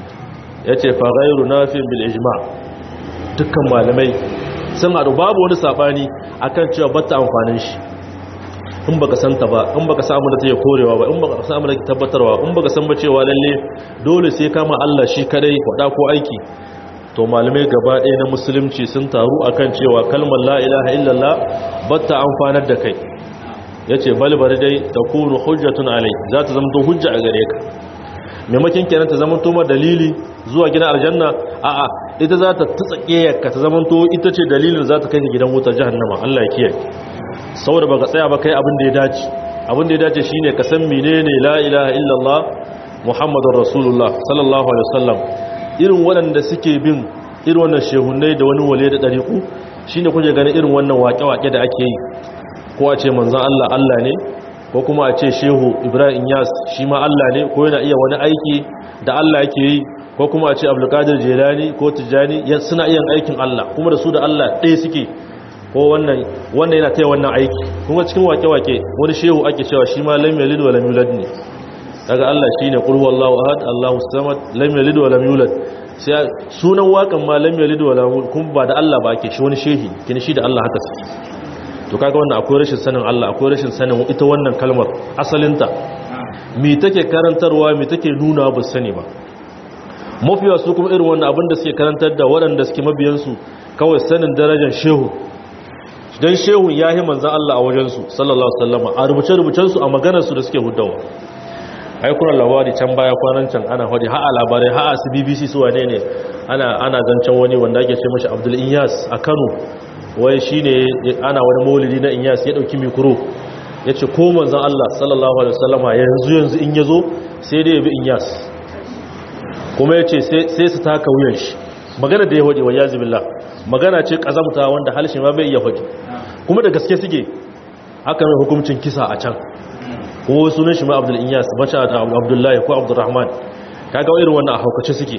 S1: yace fa ghayru nafin bil ijma' dukkan malamai sun hadu babu wani sabani akan cewa bata amfanin shi in baka santa ba in baka samu da take korewa ba in baka samu da take tabbatarwa in baka san ba cewa lalle dole sai kama Allah shi kadai fada ko aiki to malamai gaba ɗaya na musulunci sun taru akan cewa kalmar la ilaha illallah bata amfanar da kai yace bal bari dai takunu hujjatun alai za ta zama to hujja a gare ka maimakin kenan ta zama to ma dalili zuwa gidan aljanna a'a ita za ta tsake ka ta zama to ita ce dalilin za ta kai ka gidan wutar jahannama Allah ya kiyaye saboda baka tsaya ba kai abin da ya dace abin da ya dace shine ka san menene la ilaha illallah muhammadur rasulullah sallallahu alaihi wasallam irin waɗanda suke bin irin wannan shehunai da wani wale da ɗariƙu shi ne kuke ganin irin wannan waƙe-waƙe da ake yi ko a ce manzan Allah Allah ne ko kuma a ce shehu Ibrahim Yas shi ma Allah ne ko yana iya wani aiki da Allah yake yi ko kuma a ce Abdulkadir Jelani ko Tijjani suna iya aikin Allah kuma da su da Allah ɗaya suke ko wannan wannan yana taya wannan aiki kuma cikin waƙe-waƙe wani shehu ake cewa shi ma lam yalid wa lam yulad ne daga Allah shine qul huwallahu ahad Allahu samad lam yalid wa lam yulad sai sunan wakan ma lam yalid wa lam kun ba da Allah ba ake shi wani shehi kin shi da Allah haka sai to kaga wannan akwai rashin sanin Allah akwai rashin sanin ita wannan kalmar asalinta me take karantarwa me take nuna ba sani ba mafiya su kuma irin wannan abin da suke karantar da waɗanda suke mabiyan su kawai sanin darajar shehu dan shehu yahi manzon Allah a wajen su sallallahu alaihi wasallam a rubuce rubucen su a maganar su da suke huddawa ai kuna labari can baya kwanan can ana hadi ha a labarai ha a su B B C su wane ne ana ana zancen wani wanda ake ce mashi Abdul Inyas a Kano wai shine ana wani maulidi na Inyas ya dauki mikro yace ko manzon Allah sallallahu alaihi wasallama yanzu yanzu in yazo sai dai ya bi Inyas kuma yace sai sai su taka wuyan shi magana da ya hodi wa yazibillah magana ce kazamta wanda halshe ma bai iya hodi kuma da gaske suke haka mai hukuncin kisa a can ko sunan shi ma Abdul Inyas bacha Abdullahi ko Abdurrahman kaga irin wannan a haukace suke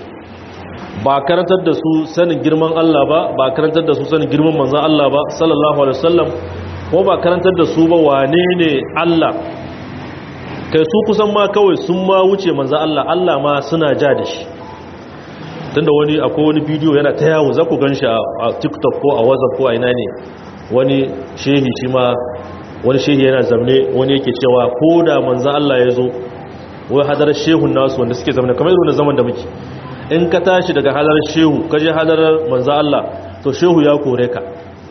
S1: ba karantar da su sanin girman Allah ba ba karantar da su sanin girman manzon Allah ba sallallahu alaihi wasallam ko ba karantar da su ba wane ne Allah kai su kusan ma kawai sun ma wuce manzon Allah Allah ma suna ja da shi tunda wani akwai wani bidiyo yana ta yawo za ku ganshi a TikTok ko a WhatsApp ko a ina ne wani shehi shi ma wani shehi yana zamne wani yake cewa ko da manzan Allah ya zo wai hadarar shehun nasu wanda suke zamne kamar irin zaman da muke in ka tashi daga hadarar shehu ka je hadarar manzan Allah to shehu ya kore ka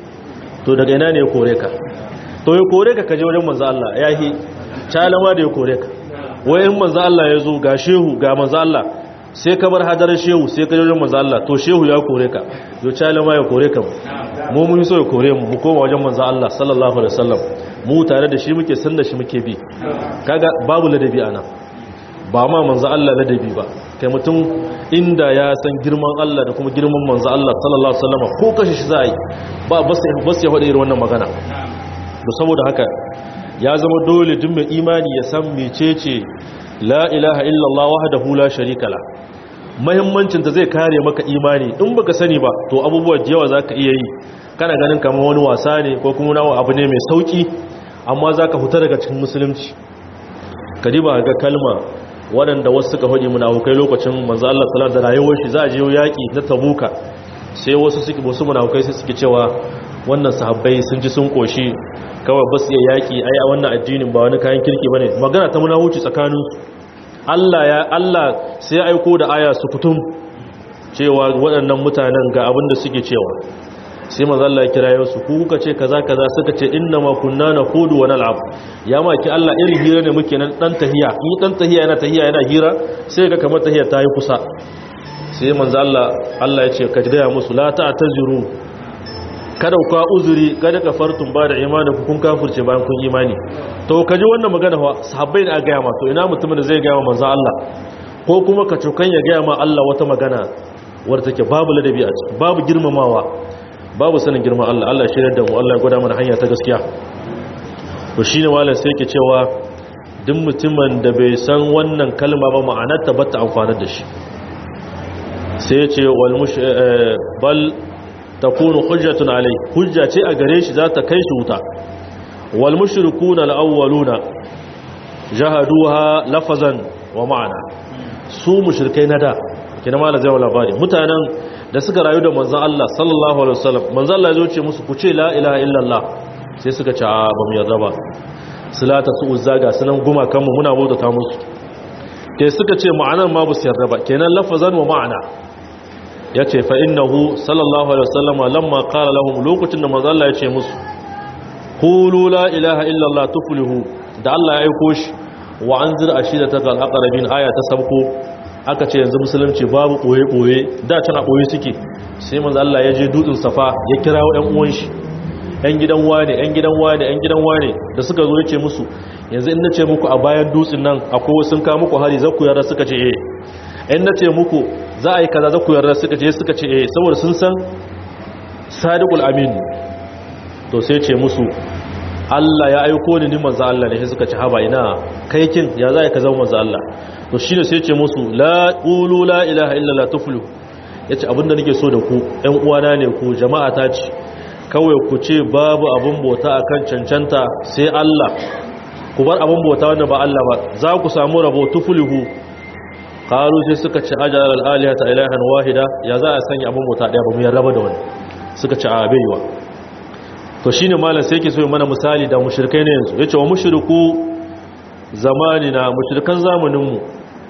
S1: to daga ina ne ya kore ka to ya kore ka kaje wajen manzan Allah ya yi calama da ya kore ka wai in manzan Allah ya zo ga shehu ga manzan Allah sai ka bar hadarar shehu sai ka je wajen manzan Allah to shehu ya kore ka yo calama ya kore ka mu mun so ya kore mu mu koma wajen manzan Allah sallallahu alaihi wasallam mu tare da shi muke san da shi muke bi kaga babu ladabi ana ba ma manzo Allah ladabi ba kai mutum inda ya san girman Allah da kuma girman manzo Allah sallallahu alaihi wasallam ko kashi shi zai ba bas bas ya faɗi irin wannan magana to saboda haka ya zama dole duk mai imani ya san mecece la ilaha illallah wahdahu la sharika la muhimmancin ta zai kare maka imani in baka sani ba to abubuwa da yawa zaka iya yi kana ganin kamar wani wasa ne ko kuma wani abu ne mai sauki amma za ka fita daga cikin musulunci kadiba ga kalma waɗanda wasu suka faɗi munafukai lokacin manzo Allah sallallahu alaihi wasallam da rayuwar shi za a je yaƙi na Tabuka sai wasu suke wasu munafukai sai suke cewa wannan sahabbai sun ji sun koshi kawai ba su iya yaƙi ai a wannan addinin ba wani kayan kirki bane magana ta munafuci tsakanin Allah ya Allah sai aiko da aya su kutum cewa waɗannan mutanen ga abin da suke cewa sai manzo Allah ya kira su ku kuka ce kaza kaza suka ce inna ma kunna naqudu wa nal'ab ya maki Allah irin hira ne muke nan dan tahiya in dan tahiya yana tahiya yana hira sai ga kamar tahiya ta yi kusa sai manzo Allah Allah ya ce ka ga musu la ta'taziru kada ku ka uzuri kada ka fartun ba da imani ku kun kafirce bayan kun imani to kaji wannan magana fa sahabbai ne a ga ma to ina mutumin da zai ga ma manzo Allah ko kuma ka cokan ya ga ma Allah wata magana wadda take babu ladabi a ciki babu girmamawa babu sanin girman Allah Allah shirya da mu Allah ya gwada mana hanya ta gaskiya to shine malam sai yake cewa duk mutumin da bai san wannan kalma ba ma'anar ta bata amfana da shi sai yace wal mush bal takunu hujjatun alai hujja ce a gare shi za ta kai shi wuta wal mushrikuna al awwaluna jahaduha lafazan wa ma'ana su mushrikai na da kina mala zai labari mutanen da suka rayu da manzon Allah sallallahu alaihi wasallam manzon Allah ya ce musu ku ce la ilaha illallah sai suka ce a ba mu yarda ba salata su uzzaga sunan guma kanmu muna bautata musu ke suka ce ma'anar ma bu su yarda ba kenan lafazan wa ma'ana yace fa innahu sallallahu alaihi wasallam lamma qala lahum lokacin da manzon Allah ya ce musu qulu la ilaha illallah tuflihu da Allah ya aiko shi wa anzir ashidatakal aqrabin aya ta sabko aka ce yanzu musulunci babu boye boye da tana boye suke sai manzo Allah ya je dutsen safa ya kirawo ɗan uwan shi ɗan gidan wane ɗan gidan wane ɗan gidan wane da suka zo yace musu yanzu in nace muku a bayan dutsen nan akwai wasu sun ka muku hari za ku yarda suka ce eh in nace muku za a yi kaza za ku yarda suka ce suka ce eh saboda sun san sadiqul amin to sai ce musu Allah ya aiko ni ni manzo Allah ne sai suka ci haba ina kai kin ya zai ka zama manzo Allah to shine sai ce musu la qulu la ilaha illallah tuflu yace abinda nake so da ku ɗan uwana ne ku jama'a ta ce kawai ku ce babu abun bauta akan cancanta sai Allah ku bar abun bauta wanda ba Allah ba za ku samu rabo tufluhu qalu sai suka ci ajal al alihata ilahan wahida ya za a sanya abun bauta daya ba mu yarda da wani suka ci a baiwa to shine malam sai yake so mana misali da mushrikai ne yanzu yace wa mushriku zamanina mushrikan zamanin mu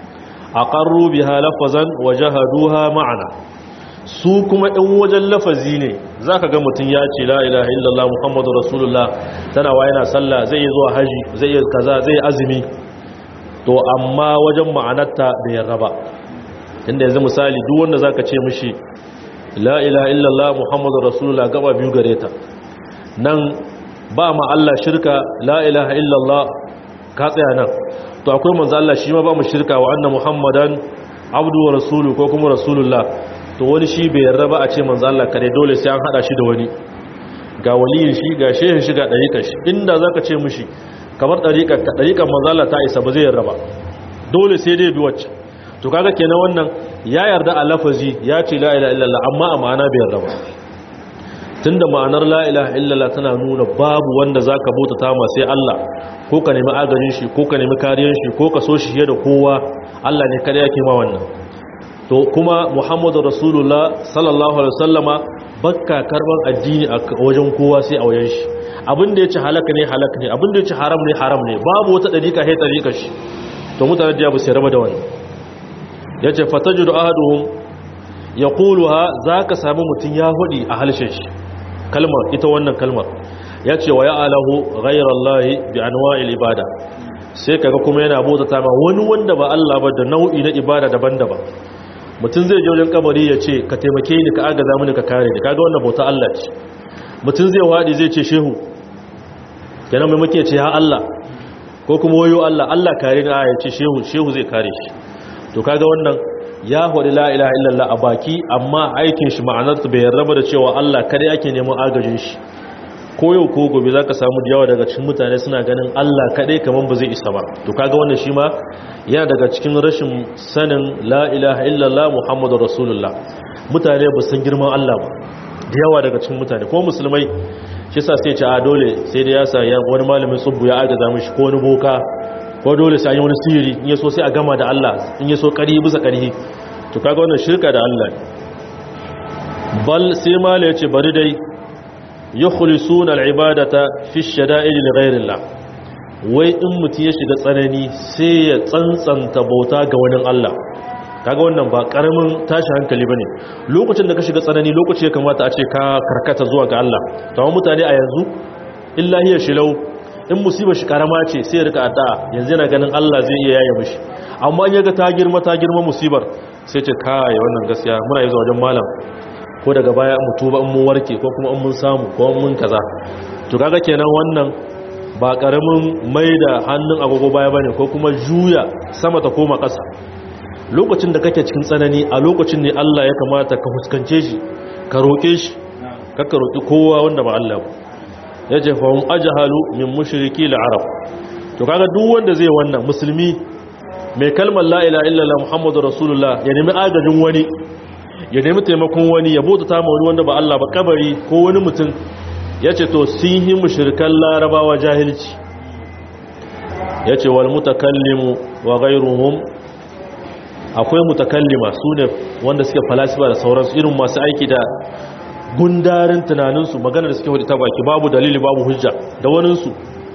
S1: aqarru biha lafazan wa jahaduha ma'ana su kuma ɗan wajen lafazi ne zaka ga mutun ya ce la ilaha illallah muhammadur rasulullah tana wa yana sallah zai yi zuwa haji zai yi kaza zai yi azumi to amma wajen ma'anarta bai yarda ba inda yanzu misali duk wanda zaka ce mishi la ilaha illallah muhammadur rasulullah gaba biyu gare ta nan ba ma Allah shirka la ilaha illallah ka tsaya nan to akwai manzo Allah shi ma ba mu shirka wa anna muhammadan abdu wa rasulu ko kuma rasulullah to wani shi bai yarda ba a ce manzo Allah kare dole sai an hada shi da wani ga waliyin shi ga shehin shi ga dariƙar shi inda zaka ce mishi kamar dariƙar ka dariƙar manzo Allah ta isa ba zai yarda ba dole sai dai bi wacce to kaga kenan wannan ya yarda a lafazi ya ce la ilaha illallah amma a ma'ana bai yarda ba tunda ma'anar la ilaha illallah tana nuna babu wanda zaka bautata ma sai Allah ko ka nemi agajin shi ko ka nemi kariyar shi ko ka so shi fiye da kowa Allah ne kada yake ma wannan to kuma Muhammadu Rasulullah sallallahu alaihi wasallama bakka karban addini a wajen kowa sai a wajen shi abinda yace halaka ne halaka ne abinda yace haram ne haram ne babu wata dariƙa sai dariƙar shi to mutane da ba su raba da wannan yace fatajidu ahaduhum yaquluha zaka samu mutun ya hudi a halshen shi kalmar ita wannan kalmar ya ce wa ya'alahu ghayrallahi bi anwa'il ibada sai kaga kuma yana bautata ma wani wanda ba Allah ba da nau'i na ibada daban-daban mutum zai je wajen kabari ya ce ka taimake ni ka agaza mini ka kare ni kaga wannan bauta Allah ce mutum zai wadi zai ce shehu kenan mai muke ce ha Allah ko kuma wayo Allah Allah kare ni a ya ce shehu shehu zai kare shi to kaga wannan ya hori la ilaha illallah a baki amma aikin shi ma'anarsa bai yarda da cewa Allah kada yake neman agajin shi ko yau ko gobe zaka samu da yawa daga cikin mutane suna ganin Allah kadai kaman ba zai isa ba to kaga wannan shi ma yana daga cikin rashin sanin la ilaha illallah muhammadur rasulullah mutane ba san girman Allah ba da yawa daga cikin mutane ko musulmai shi sa sai ce a dole sai da ya sa wani malamin tsubbu ya agaza mishi ko wani boka ko dole sai yi wani sirri in yaso sai a gama da Allah in yaso kari bisa kari to kaga wannan shirka da Allah bal sai mala yace bari dai yukhlisuna al-ibadata fi ash-shada'id li ghayrillah wai in mutum ya shiga tsanani sai ya tsantsanta bauta ga wani Allah kaga wannan ba karamin tashi hankali bane lokacin da ka shiga tsanani lokaci ya kamata a ce ka karkata zuwa ga Allah to mutane a yanzu illahi ya shilau in musibar shi karama ce sai ya rika addu'a yanzu yana ganin Allah zai iya yaye mishi amma in yaga ta girma ta girma musibar sai ce kai wannan gaskiya muna yi zuwa wajen malam ko daga baya mu tuba in mun warke ko kuma in mun samu ko mun kaza to kaga kenan wannan ba karamin maida hannun agogo baya bane ko kuma juya sama ta koma ƙasa lokacin da kake cikin tsanani a lokacin ne Allah ya kamata ka fuskance shi ka roke shi ka roki kowa wanda ba Allah ba yace fa hum ajhalu min mushriki al-arab to kaga duk wanda zai wannan musulmi mai kalmar la ilaha illallah muhammadur rasulullah ya nemi agajin wani ya nemi taimakon wani ya bauta ma wani wanda ba Allah ba kabari ko wani mutum yace to sun yi mushrikan larabawa jahilci yace wal mutakallimu wa ghayruhum akwai mutakallima sune wanda suke falasifa da sauransu irin masu aiki da gundarin tunaninsu magana da suke hudu ta baki babu dalili babu hujja da waninsu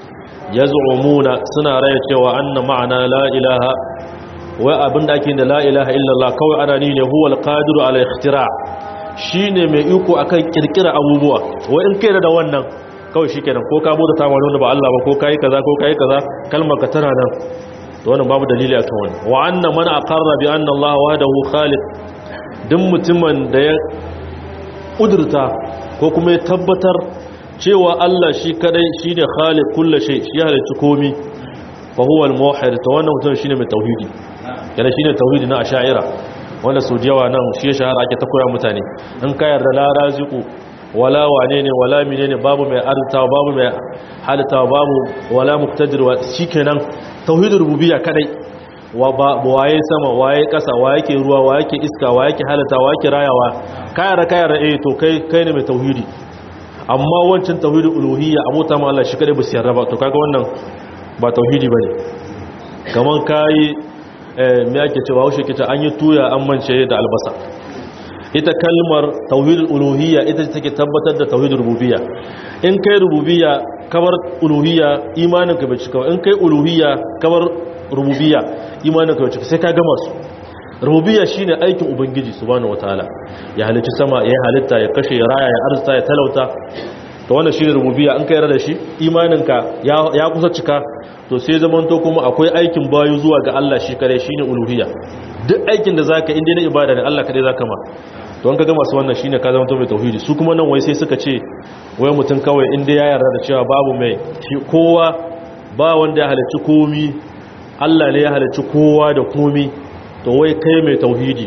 S1: yaz'umuna suna raya cewa anna ma'ana la ilaha wai abinda ake da la ilaha illallah kawai ana ni ne huwa al-qadiru ala ikhtira shine mai iko akan kirkira abubuwa wai in kai da wannan kawai shikenan ko ka bude ta wani ba Allah ba ko kai kaza ko kai kaza kalmar ka tana nan to wannan babu dalili akan wannan wa anna man aqarra bi anna Allah wahdahu khaliq duk mutumin da ya kudurta ko kuma ya tabbatar cewa Allah shi kadai shine khaliq kullu shay shi ya halicci komai fa huwa al-muwahhid to wannan mutum shine mai tauhidi yana shine tauhidi na ash'ira wanda su jawa nan shi shahara ake ta koya mutane in ka yarda la raziqu wala wane ne wala menene babu mai arta babu mai halita babu wala muqtadir wa shikenan tauhidur rububiyya kadai wa ba waye sama waye kasa waye ke ruwa waye ke iska waye ke halita waye ke rayawa kayara kayara eh to kai kai ne mai tauhidi amma wancan tauhidul uluhiyya abota ma Allah shi kadai ba su yarda ba to kaga wannan ba tauhidi bane kaman kai eh me yake cewa haushe kace an yi tuya an mance da albasa ita kalmar tauhidul uluhiyya ita take tabbatar da tauhidul rububiyya in kai rububiyya kamar uluhiyya imanin ka bai cika in kai uluhiyya kamar rububiyya imanin ka bai cika sai ka gama su rububiyya shine aikin ubangiji subhanahu wataala ya halicci sama ya halitta ya kashe ya raya ya arzuta ya talauta to wannan shine rububiyya in kai rada shi imanin ka ya ya kusa cika to sai zamanto kuma akwai aikin bayu zuwa ga Allah shi kare shine uluhiyya duk aikin da zaka inda na ibada ne Allah kare zaka ma to an kaga masu wannan shine ka zama to mai tauhidi su kuma nan wai sai suka ce wai mutum kawai inda ya yarda da cewa babu mai shi kowa ba wanda ya halicci komi Allah ne ya halicci kowa da komi to wai kai mai tauhidi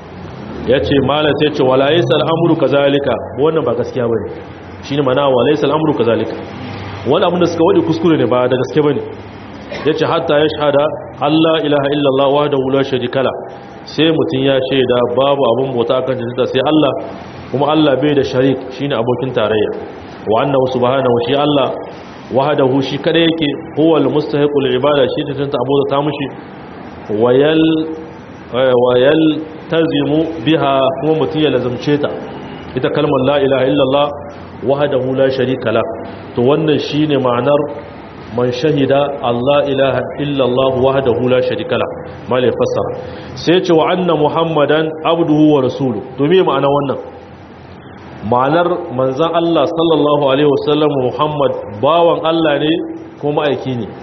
S1: yace malam sai ce wala yasal amru kazalika wannan ba gaskiya bane shine mana wala yasal amru kazalika wani abin da suka wadi kuskure ne ba da gaske bane yace hatta yashhada Allah ilaha illallah wahdahu la sharika la sai mutun ya shaida babu abun bauta kan jinta sai Allah kuma Allah bai da sharik shine abokin tarayya wa annahu subhanahu shi Allah wahdahu shi kada yake huwal mustahiqul ibada shi ta tanta abota ta mushi wayal wayal tazimu biha kuma mutun ya lazumce ta ita kalmar la ilaha illallah wahdahu la sharika la to wannan shine ma'anar man shahida Allah ilaha illallah wahdahu la sharika la mal fassara sai ce wa anna muhammadan abduhu wa rasuluhu to me ma'ana wannan ma'anar manzon Allah sallallahu alaihi wasallam muhammad bawan Allah ne kuma aiki ne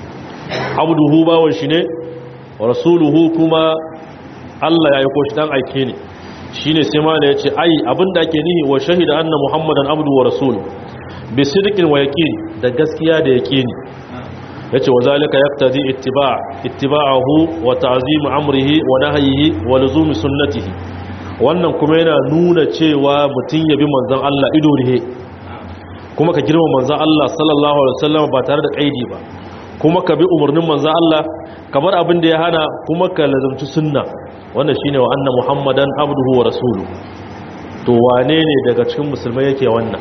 S1: abduhu bawan shi ne rasuluhu kuma Allah ya aiko shi dan aike ne shine sai ma da yace ai abinda ake nihi wa shahida anna muhammadan abduhu wa rasuluhu bi sidqin wa yaqin da gaskiya da yaqini yace wa zalika yaqtadi ittiba' ittiba'ahu wa ta'zim amrihi wa nahyihi wa luzum sunnatihi wannan kuma yana nuna cewa mutun yabi manzon Allah ido rihe kuma ka girma manzon Allah sallallahu alaihi wasallam ba tare da kaidi ba kuma ka bi umarnin manzon Allah kamar abin da ya hana kuma ka lazumci sunna wannan shine wa anna muhammadan abduhu wa rasuluhu to wane ne daga cikin musulmai yake wannan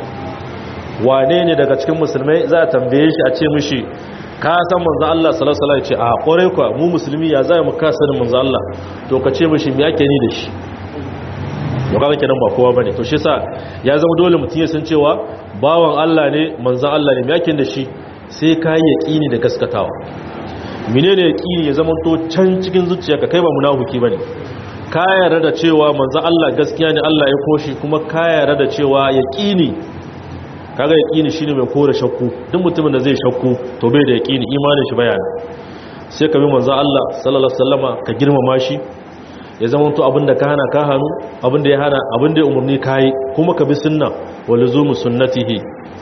S1: wane ne daga cikin musulmai za a tambaye shi a ce mishi ka san manzo Allah sallallahu alaihi wasallam ya ce a kore ku mu musulmi ya zai mu ka sanin manzo Allah to ka ce mishi me yake ni da shi to kaga kenan ba kowa bane to shi yasa ya zama dole mutum ya san cewa bawan Allah ne manzo Allah ne me yake da shi sai ka yi yaqini da gaskatawa menene yaqini ya zama to can cikin zuciyarka kai ba munafiki bane ka yarda da cewa manzo Allah gaskiya ne Allah ya koshi kuma ka yarda da cewa yaqini kaga yaqini shine mai kore shakku duk mutumin da zai shakku to bai da yaqini imanin shi bayana sai ka bi manzo Allah sallallahu alaihi wasallama ka girmama shi ya zama to abinda ka hana ka hanu abinda ya hana abinda ya umurni kai kuma ka bi sunna wa luzumu sunnatihi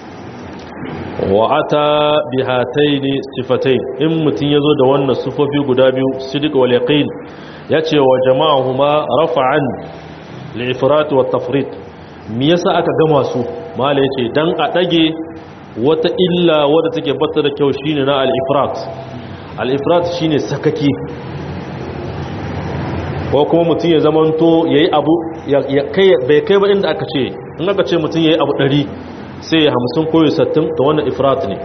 S1: wa ata bihataini sifatayn in mutun yazo da wannan sifofi guda biyu sidq wal yaqin yace wa jama'ahuma rafa'an li'ifrat wa tafrit me yasa aka gama su mala yace dan a dage wata illa wadda take batta da kyau shine na al-ifrat al-ifrat shine sakaki ko kuma mutum ya zamanto yayi abu ya kai bai kai ba inda aka ce in aka ce mutum yayi abu ɗari sai ya hamsin ko ya sittin to wannan ifrat ne.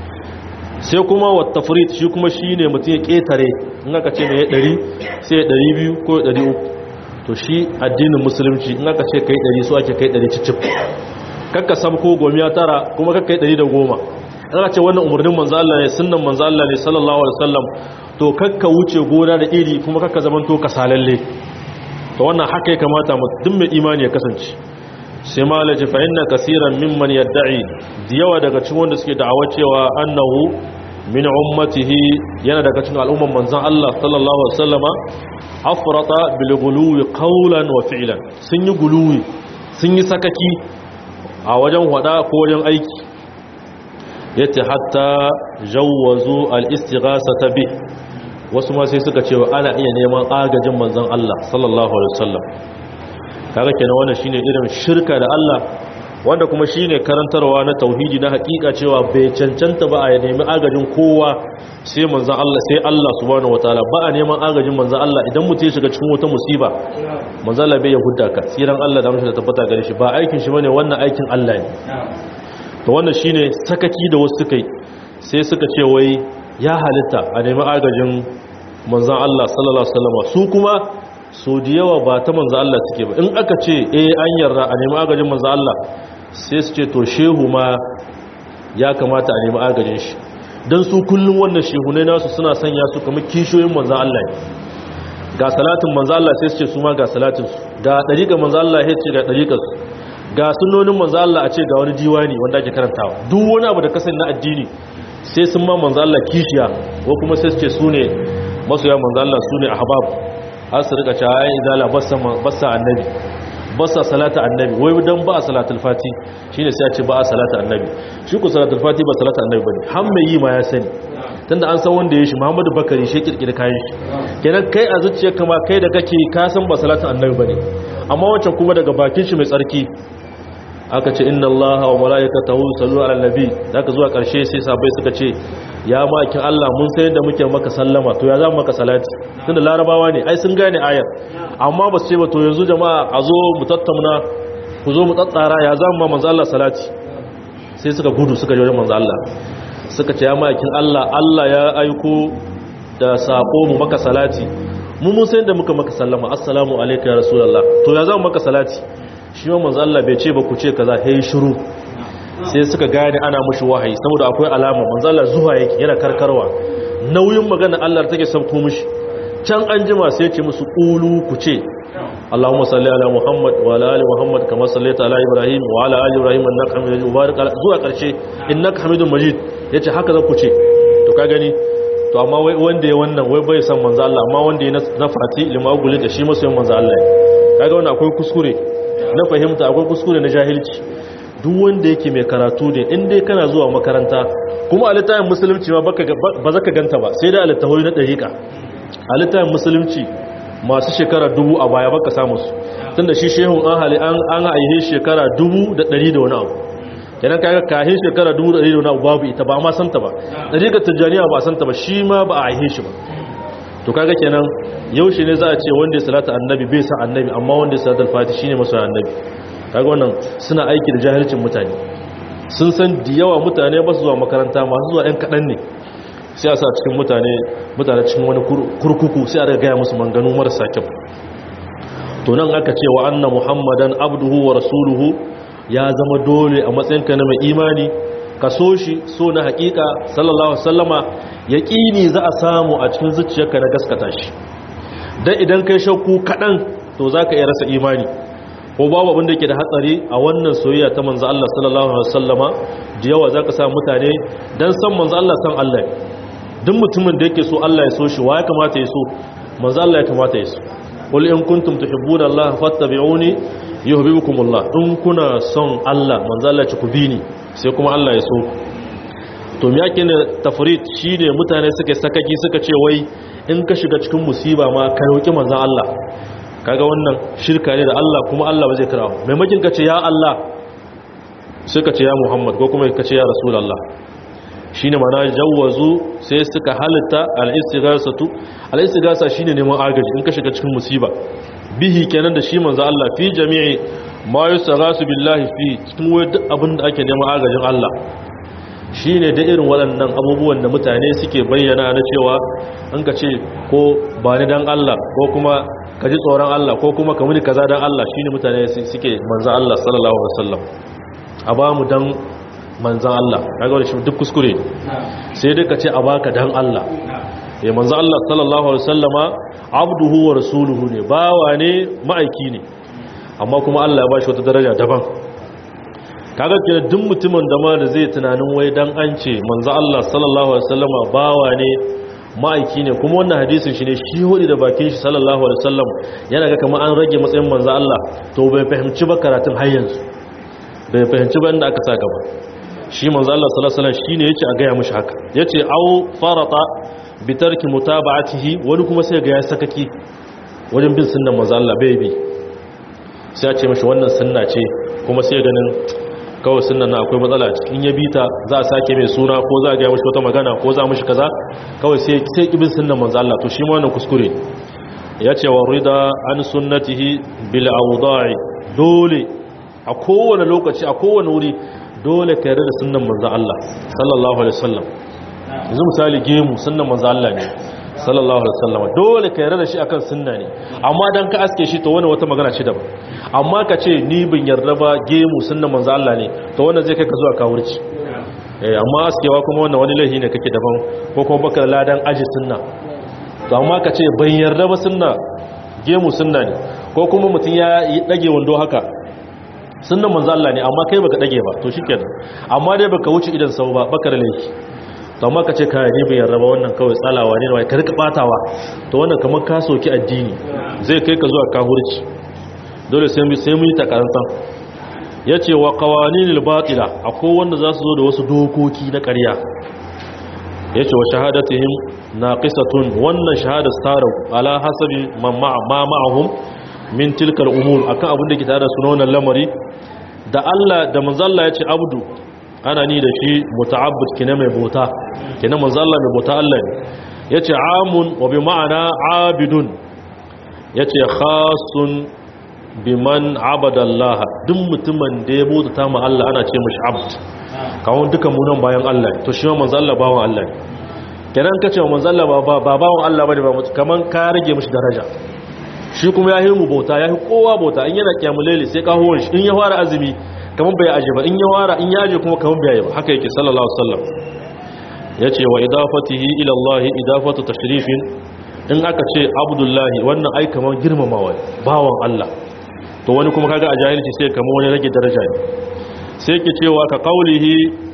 S1: sai kuma wat tafrit shi kuma shine mutum ya ketare in aka ce mai ɗari sai ɗari biyu ko ɗari uku to shi addinin musulunci in aka ce kai ɗari so ake kai ɗari cicip kakka sabko gomiya tara kuma kakka kai ɗari da goma in aka ce wannan umarnin manzo Allah ne sunnan manzo Allah ne sallallahu alaihi wasallam to kakka wuce gona da iri kuma kakka zaman to kasalalle to wannan haka ya kamata mutum mai imani ya kasance. sai malaji fa inna kaseeran mimman yad'i diyawa daga cikin wanda suke da'awa cewa annahu min ummatihi yana daga cikin al'umman manzon Allah sallallahu alaihi wasallama afrata bil ghuluwi qawlan wa fi'lan sun yi guluwi sun yi sakaki a wajen wada ko wajen aiki yace hatta jawazu al istighasata bi wasu ma sai suka cewa ana iya neman agajin manzon Allah sallallahu alaihi wasallam kaga kenan wannan shine irin shirka da Allah wanda kuma shine karantarwa na tauhidi na hakika cewa bai cancanta ba a nemi agajin kowa sai manzon Allah sai Allah subhanahu wataala ba a neman agajin manzon Allah idan mutum ya shiga cikin wata musiba manzon Allah bai ya hudda ka tsiran Allah da mutum da tabbata gare shi ba aikin shi bane wannan aikin Allah ne. to wannan shine sakaki da wasu suka yi sai suka ce wai ya halitta a nemi agajin manzon Allah sallallahu alaihi wasallam su kuma so da yawa ba ta manzo Allah suke ba in aka ce eh an yarda a nemi agajin manzo Allah sai su ce to shehu ma ya kamata a nemi agajin shi dan su kullun wannan shehunai nasu suna sanya su kamar kishoyin manzo Allah ne ga salatin manzo Allah sai su ce su ma ga salatin su ga dariƙar manzo Allah sai ce ga dariƙar su ga sunnonin manzo Allah a ce ga wani diwani wanda ake karantawa duk wani abu da ka sani na addini sai sun ma manzo Allah kishiya ko kuma sai su ce su ne masoya manzo Allah su ne ahbab har su rika cewa ai izala bassa annabi bassa salatu annabi wai dan ba salatul fati shine sai a ce ba salatu annabi shi ko salatul fati ba salatu annabi bane har mai yi ma ya sani tunda an san wanda ya shi Muhammadu Bakari shi kirkire kayan shi kenan kai a zuciyarka ma kai da kake ka san ba salatu annabi bane amma wancan kuma daga bakin shi mai tsarki aka ce inna allaha wa malaikatahu sallu ala nabi zaka zuwa karshe sai sahabbai suka ce ya makin Allah mun sai da muke maka sallama to ya za maka salati tunda larabawa ne ai sun gane ayar amma ba su ce ba to yanzu jama'a a zo mu tattauna ku zo mu tsatsara ya za mu manzo Allah salati sai suka gudu suka je wajen manzo Allah suka ce ya makin Allah Allah ya aiko da sako mu maka salati mu mun sai da muka maka sallama assalamu alayka ya rasulullah to ya za mu maka salati shi ma manzo Allah bai ce ba ku ce kaza hey shiru sai suka gane ana mushi wahayi saboda akwai alama manzo Allah zuwa yake yana karkarwa nauyin magana Allah take sauko mushi can an jima sai ya ce musu qulu ku ce Allahumma salli ala Muhammad wa ala ali Muhammad kama sallaita ala Ibrahim wa ala ali Ibrahim innaka Hamidum Majid mubarak zuwa karshe innaka Hamidum Majid yace haka za ku ce to ka gani to amma wai wanda ya wannan wai bai san manzo Allah amma wanda ya na fati limaguli da shi masoyin manzo Allah kaga wannan akwai kuskure na fahimta akwai kuskure na jahilci duk wanda yake mai karatu ne in dai kana zuwa makaranta kuma a littafin musulunci ma ba za ka ganta ba sai da a littafin na ɗariƙa a littafin musulunci masu shekara dubu a baya baka samu su tunda shi shehun an hali an aihe shekara dubu da ɗari da wani abu kenan kaga kahin shekara dubu da ɗari da wani abu babu ita ba ma santa ba ɗariƙar tijjaniya ba santa ba shi ma ba a aihe shi ba to kaga kenan yaushe ne za a ce wanda ya salata annabi bai san annabi amma wanda ya salata al-fati shine masoyin annabi kaga wannan suna aiki da jahilcin mutane sun san da yawa mutane ba su zuwa makaranta masu zuwa ɗan kaɗan ne sai a sa cikin mutane mutane cikin wani kurkuku sai a daga gaya musu manganu marasa kyau to nan aka ce wa anna muhammadan abduhu wa rasuluhu ya zama dole a matsayinka na mai imani ka so shi so na hakika sallallahu alaihi wasallama yaqini za a samu a cikin zuciyarka na gaskata shi dan idan kai shakku kadan to zaka iya rasa imani ko babu abin da yake da hatsari a wannan soyayya ta manzo Allah sallallahu alaihi wasallama da yawa zaka samu mutane dan san manzo Allah san Allah duk mutumin da yake so Allah ya so shi wa ya kamata ya so manzo Allah ya kamata ya so qul in kuntum tuhibbuna Allah fattabi'uni yuhibbukumullah in kuna son Allah manzo Allah ya ku bi ni sai kuma Allah ya so to me yake ne tafrid shine mutane suke sakaki suka ce wai in ka shiga cikin musiba ma ka roki manzon Allah kaga wannan shirka ne da Allah kuma Allah ba zai kira maimakin ka ce ya Allah sai ka ce ya Muhammad ko kuma ka ce ya Rasulullah shine mana jawwazu sai suka halitta al-istighasatu al-istighasa shine neman agaji in ka shiga cikin musiba bihi kenan da shi manzo Allah fi jami'i ma yustaghasu billahi fi cikin wani abin da ake neman agajin Allah shine da irin waɗannan abubuwan da mutane suke bayyana na cewa in ka ce ko ba ni dan Allah ko kuma ka ji tsoron Allah ko kuma ka muni kaza dan Allah shine mutane suke manzo Allah sallallahu alaihi wasallam a ba mu dan manzan Allah kaga wani shi duk kuskure sai dai ka ce a baka dan Allah eh manzan Allah sallallahu alaihi wasallama abduhu wa rasuluhu ne bawa ne ma'aiki ne amma kuma Allah ya bashi wata daraja daban kaga kina duk mutumin da ma da zai tunanin wai dan an ce manzan Allah sallallahu alaihi wasallama bawa ne ma'aiki ne kuma wannan hadisin shi ne shi hudi da bakin shi sallallahu alaihi wasallam yana ga kamar an rage matsayin manzan Allah to bai fahimci ba karatun har yanzu bai fahimci ba inda aka sa gaba shi manzo Allah sallallahu alaihi wasallam shine yace a ga ya mushi haka yace au farata bi tarki mutaba'atihi wani kuma sai ga ya sakaki wajen bin sunnan manzo Allah bai bi sai ya ce mishi wannan sunna ce kuma sai ganin kawai sunnan na akwai matsala in ya bita za a sake mai suna ko za a ga mishi wata magana ko za mishi kaza kawai sai sai ibn sunnan manzo Allah to shi ma wannan kuskure yace wa rida an sunnatihi bil awda'i dole a kowane lokaci a kowane wuri dole ka yarda da sunnan manzo Allah sallallahu alaihi wasallam yanzu misali gemu sunnan manzo Allah ne sallallahu alaihi wasallam dole ka yarda da shi akan sunna ne amma dan ka aske shi to wani wata magana ce daban amma ka ce ni bin yarda ba gemu sunnan manzo Allah ne to wannan zai kai ka zuwa kawurci eh amma askewa kuma wannan wani lahi ne kake daban ko kuma baka ladan aji sunna to amma ka ce ban yarda ba sunna gemu sunna ne ko kuma mutun ya dage wando haka sunnan manzo Allah ne amma kai baka dage ba to shikenan amma dai baka wuce idan sau ba baka da laifi to amma kace ka ne bai yarraba wannan kawai tsalawa ne wai ka rika batawa to wannan kamar ka soki addini zai kai ka zuwa kahurci dole sai mu sai mu yi takarantan yace wa qawaninil batila akwai wanda zasu zo da wasu dokoki na ƙarya yace wa shahadatihim naqisatun wannan shahada staru ala hasabi ma ma'ahum min tilkal umur akan abin da ke tare da su wannan lamari da Allah da manzalla ya ce abdu ana ni da shi muta'abbid kina mai bota kina manzalla mai bota Allah ne yace amun wa bi ma'ana abidun yace khasun biman abada Allah duk mutumin da ya bota ta ma Allah ana ce mishi abd kawon dukan mu nan bayan Allah to shi manzalla bawon Allah ne kenan kace manzalla ba ba bawon Allah bane ba kaman ka rage mishi daraja shi kuma ya himu bauta ya hi kowa bauta in yana kiyamuleli sai kahowar shi in ya fara azumi kaman bai aje ba in ya fara in ya aje kuma kaman bai aje ba haka yake sallallahu alaihi wasallam yace wa idafatihi ila Allah idafatu tashrifin in aka ce abdullahi wannan ai kaman girmamawa bawon Allah to wani kuma kaga a jahilci sai kaman wani rage daraja ne sai yake cewa ka qaulihi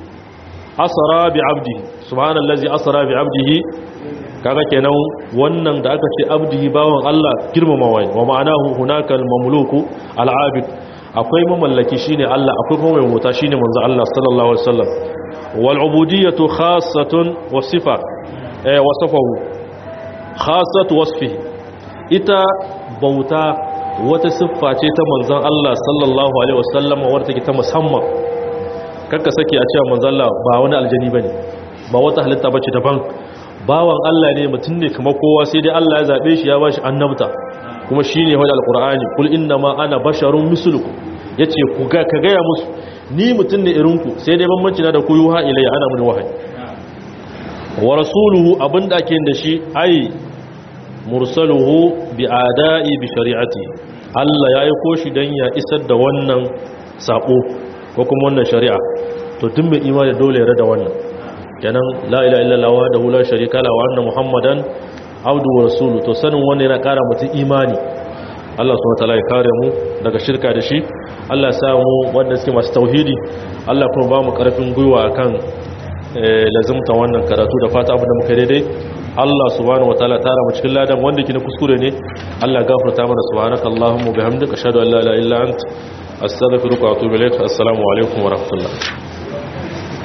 S1: asra bi abdihi subhanallazi asra bi abdihi kaga kenan wannan da aka ce abdihi bawan Allah girmamawa ne wa ma'anahu hunaka al-mamluku al-abid akwai mamallaki shine Allah akwai kuma mai mota shine manzo Allah sallallahu alaihi wasallam wal ubudiyyatu khassatun wa sifa eh wasafahu khassatu wasfihi ita bauta wata siffa ce ta manzon Allah sallallahu alaihi wasallam wadda take ta musamman kakka sake a cewa manzon Allah ba wani aljani bane ba wata halitta bace daban bawan Allah ne mutum ne kamar kowa sai dai Allah ya zabe shi ya bashi annabta kuma shine wanda alqur'ani kul inna ma ana basharun mislukum yace ku ga ka gaya musu ni mutum ne irin ku sai dai bambanci na da ku yuha ilayya ana mun wahayi wa rasuluhu abinda ake da shi ai mursaluhu bi ada'i bi shari'ati Allah ya aiko shi dan ya isar da wannan sako ko kuma wannan shari'a to tun mai imani dole ya rada wannan kenan la ilaha illallah wahdahu la sharika lahu wa anna muhammadan abdu wa rasulu to sanin wannan yana kara mutum imani Allah subhanahu wataala ya kare mu daga shirka da shi Allah ya samu wanda suke masu tauhidi Allah kuma ba mu karfin gwiwa akan lazimta wannan karatu da fata abu da muka daidai Allah subhanahu wataala tara mu cikin ladan wanda kina kuskure ne Allah gafarta mana subhanakallahumma bihamdika ashhadu an la ilaha illa anta astaghfiruka wa atubu ilaik assalamu alaikum wa rahmatullah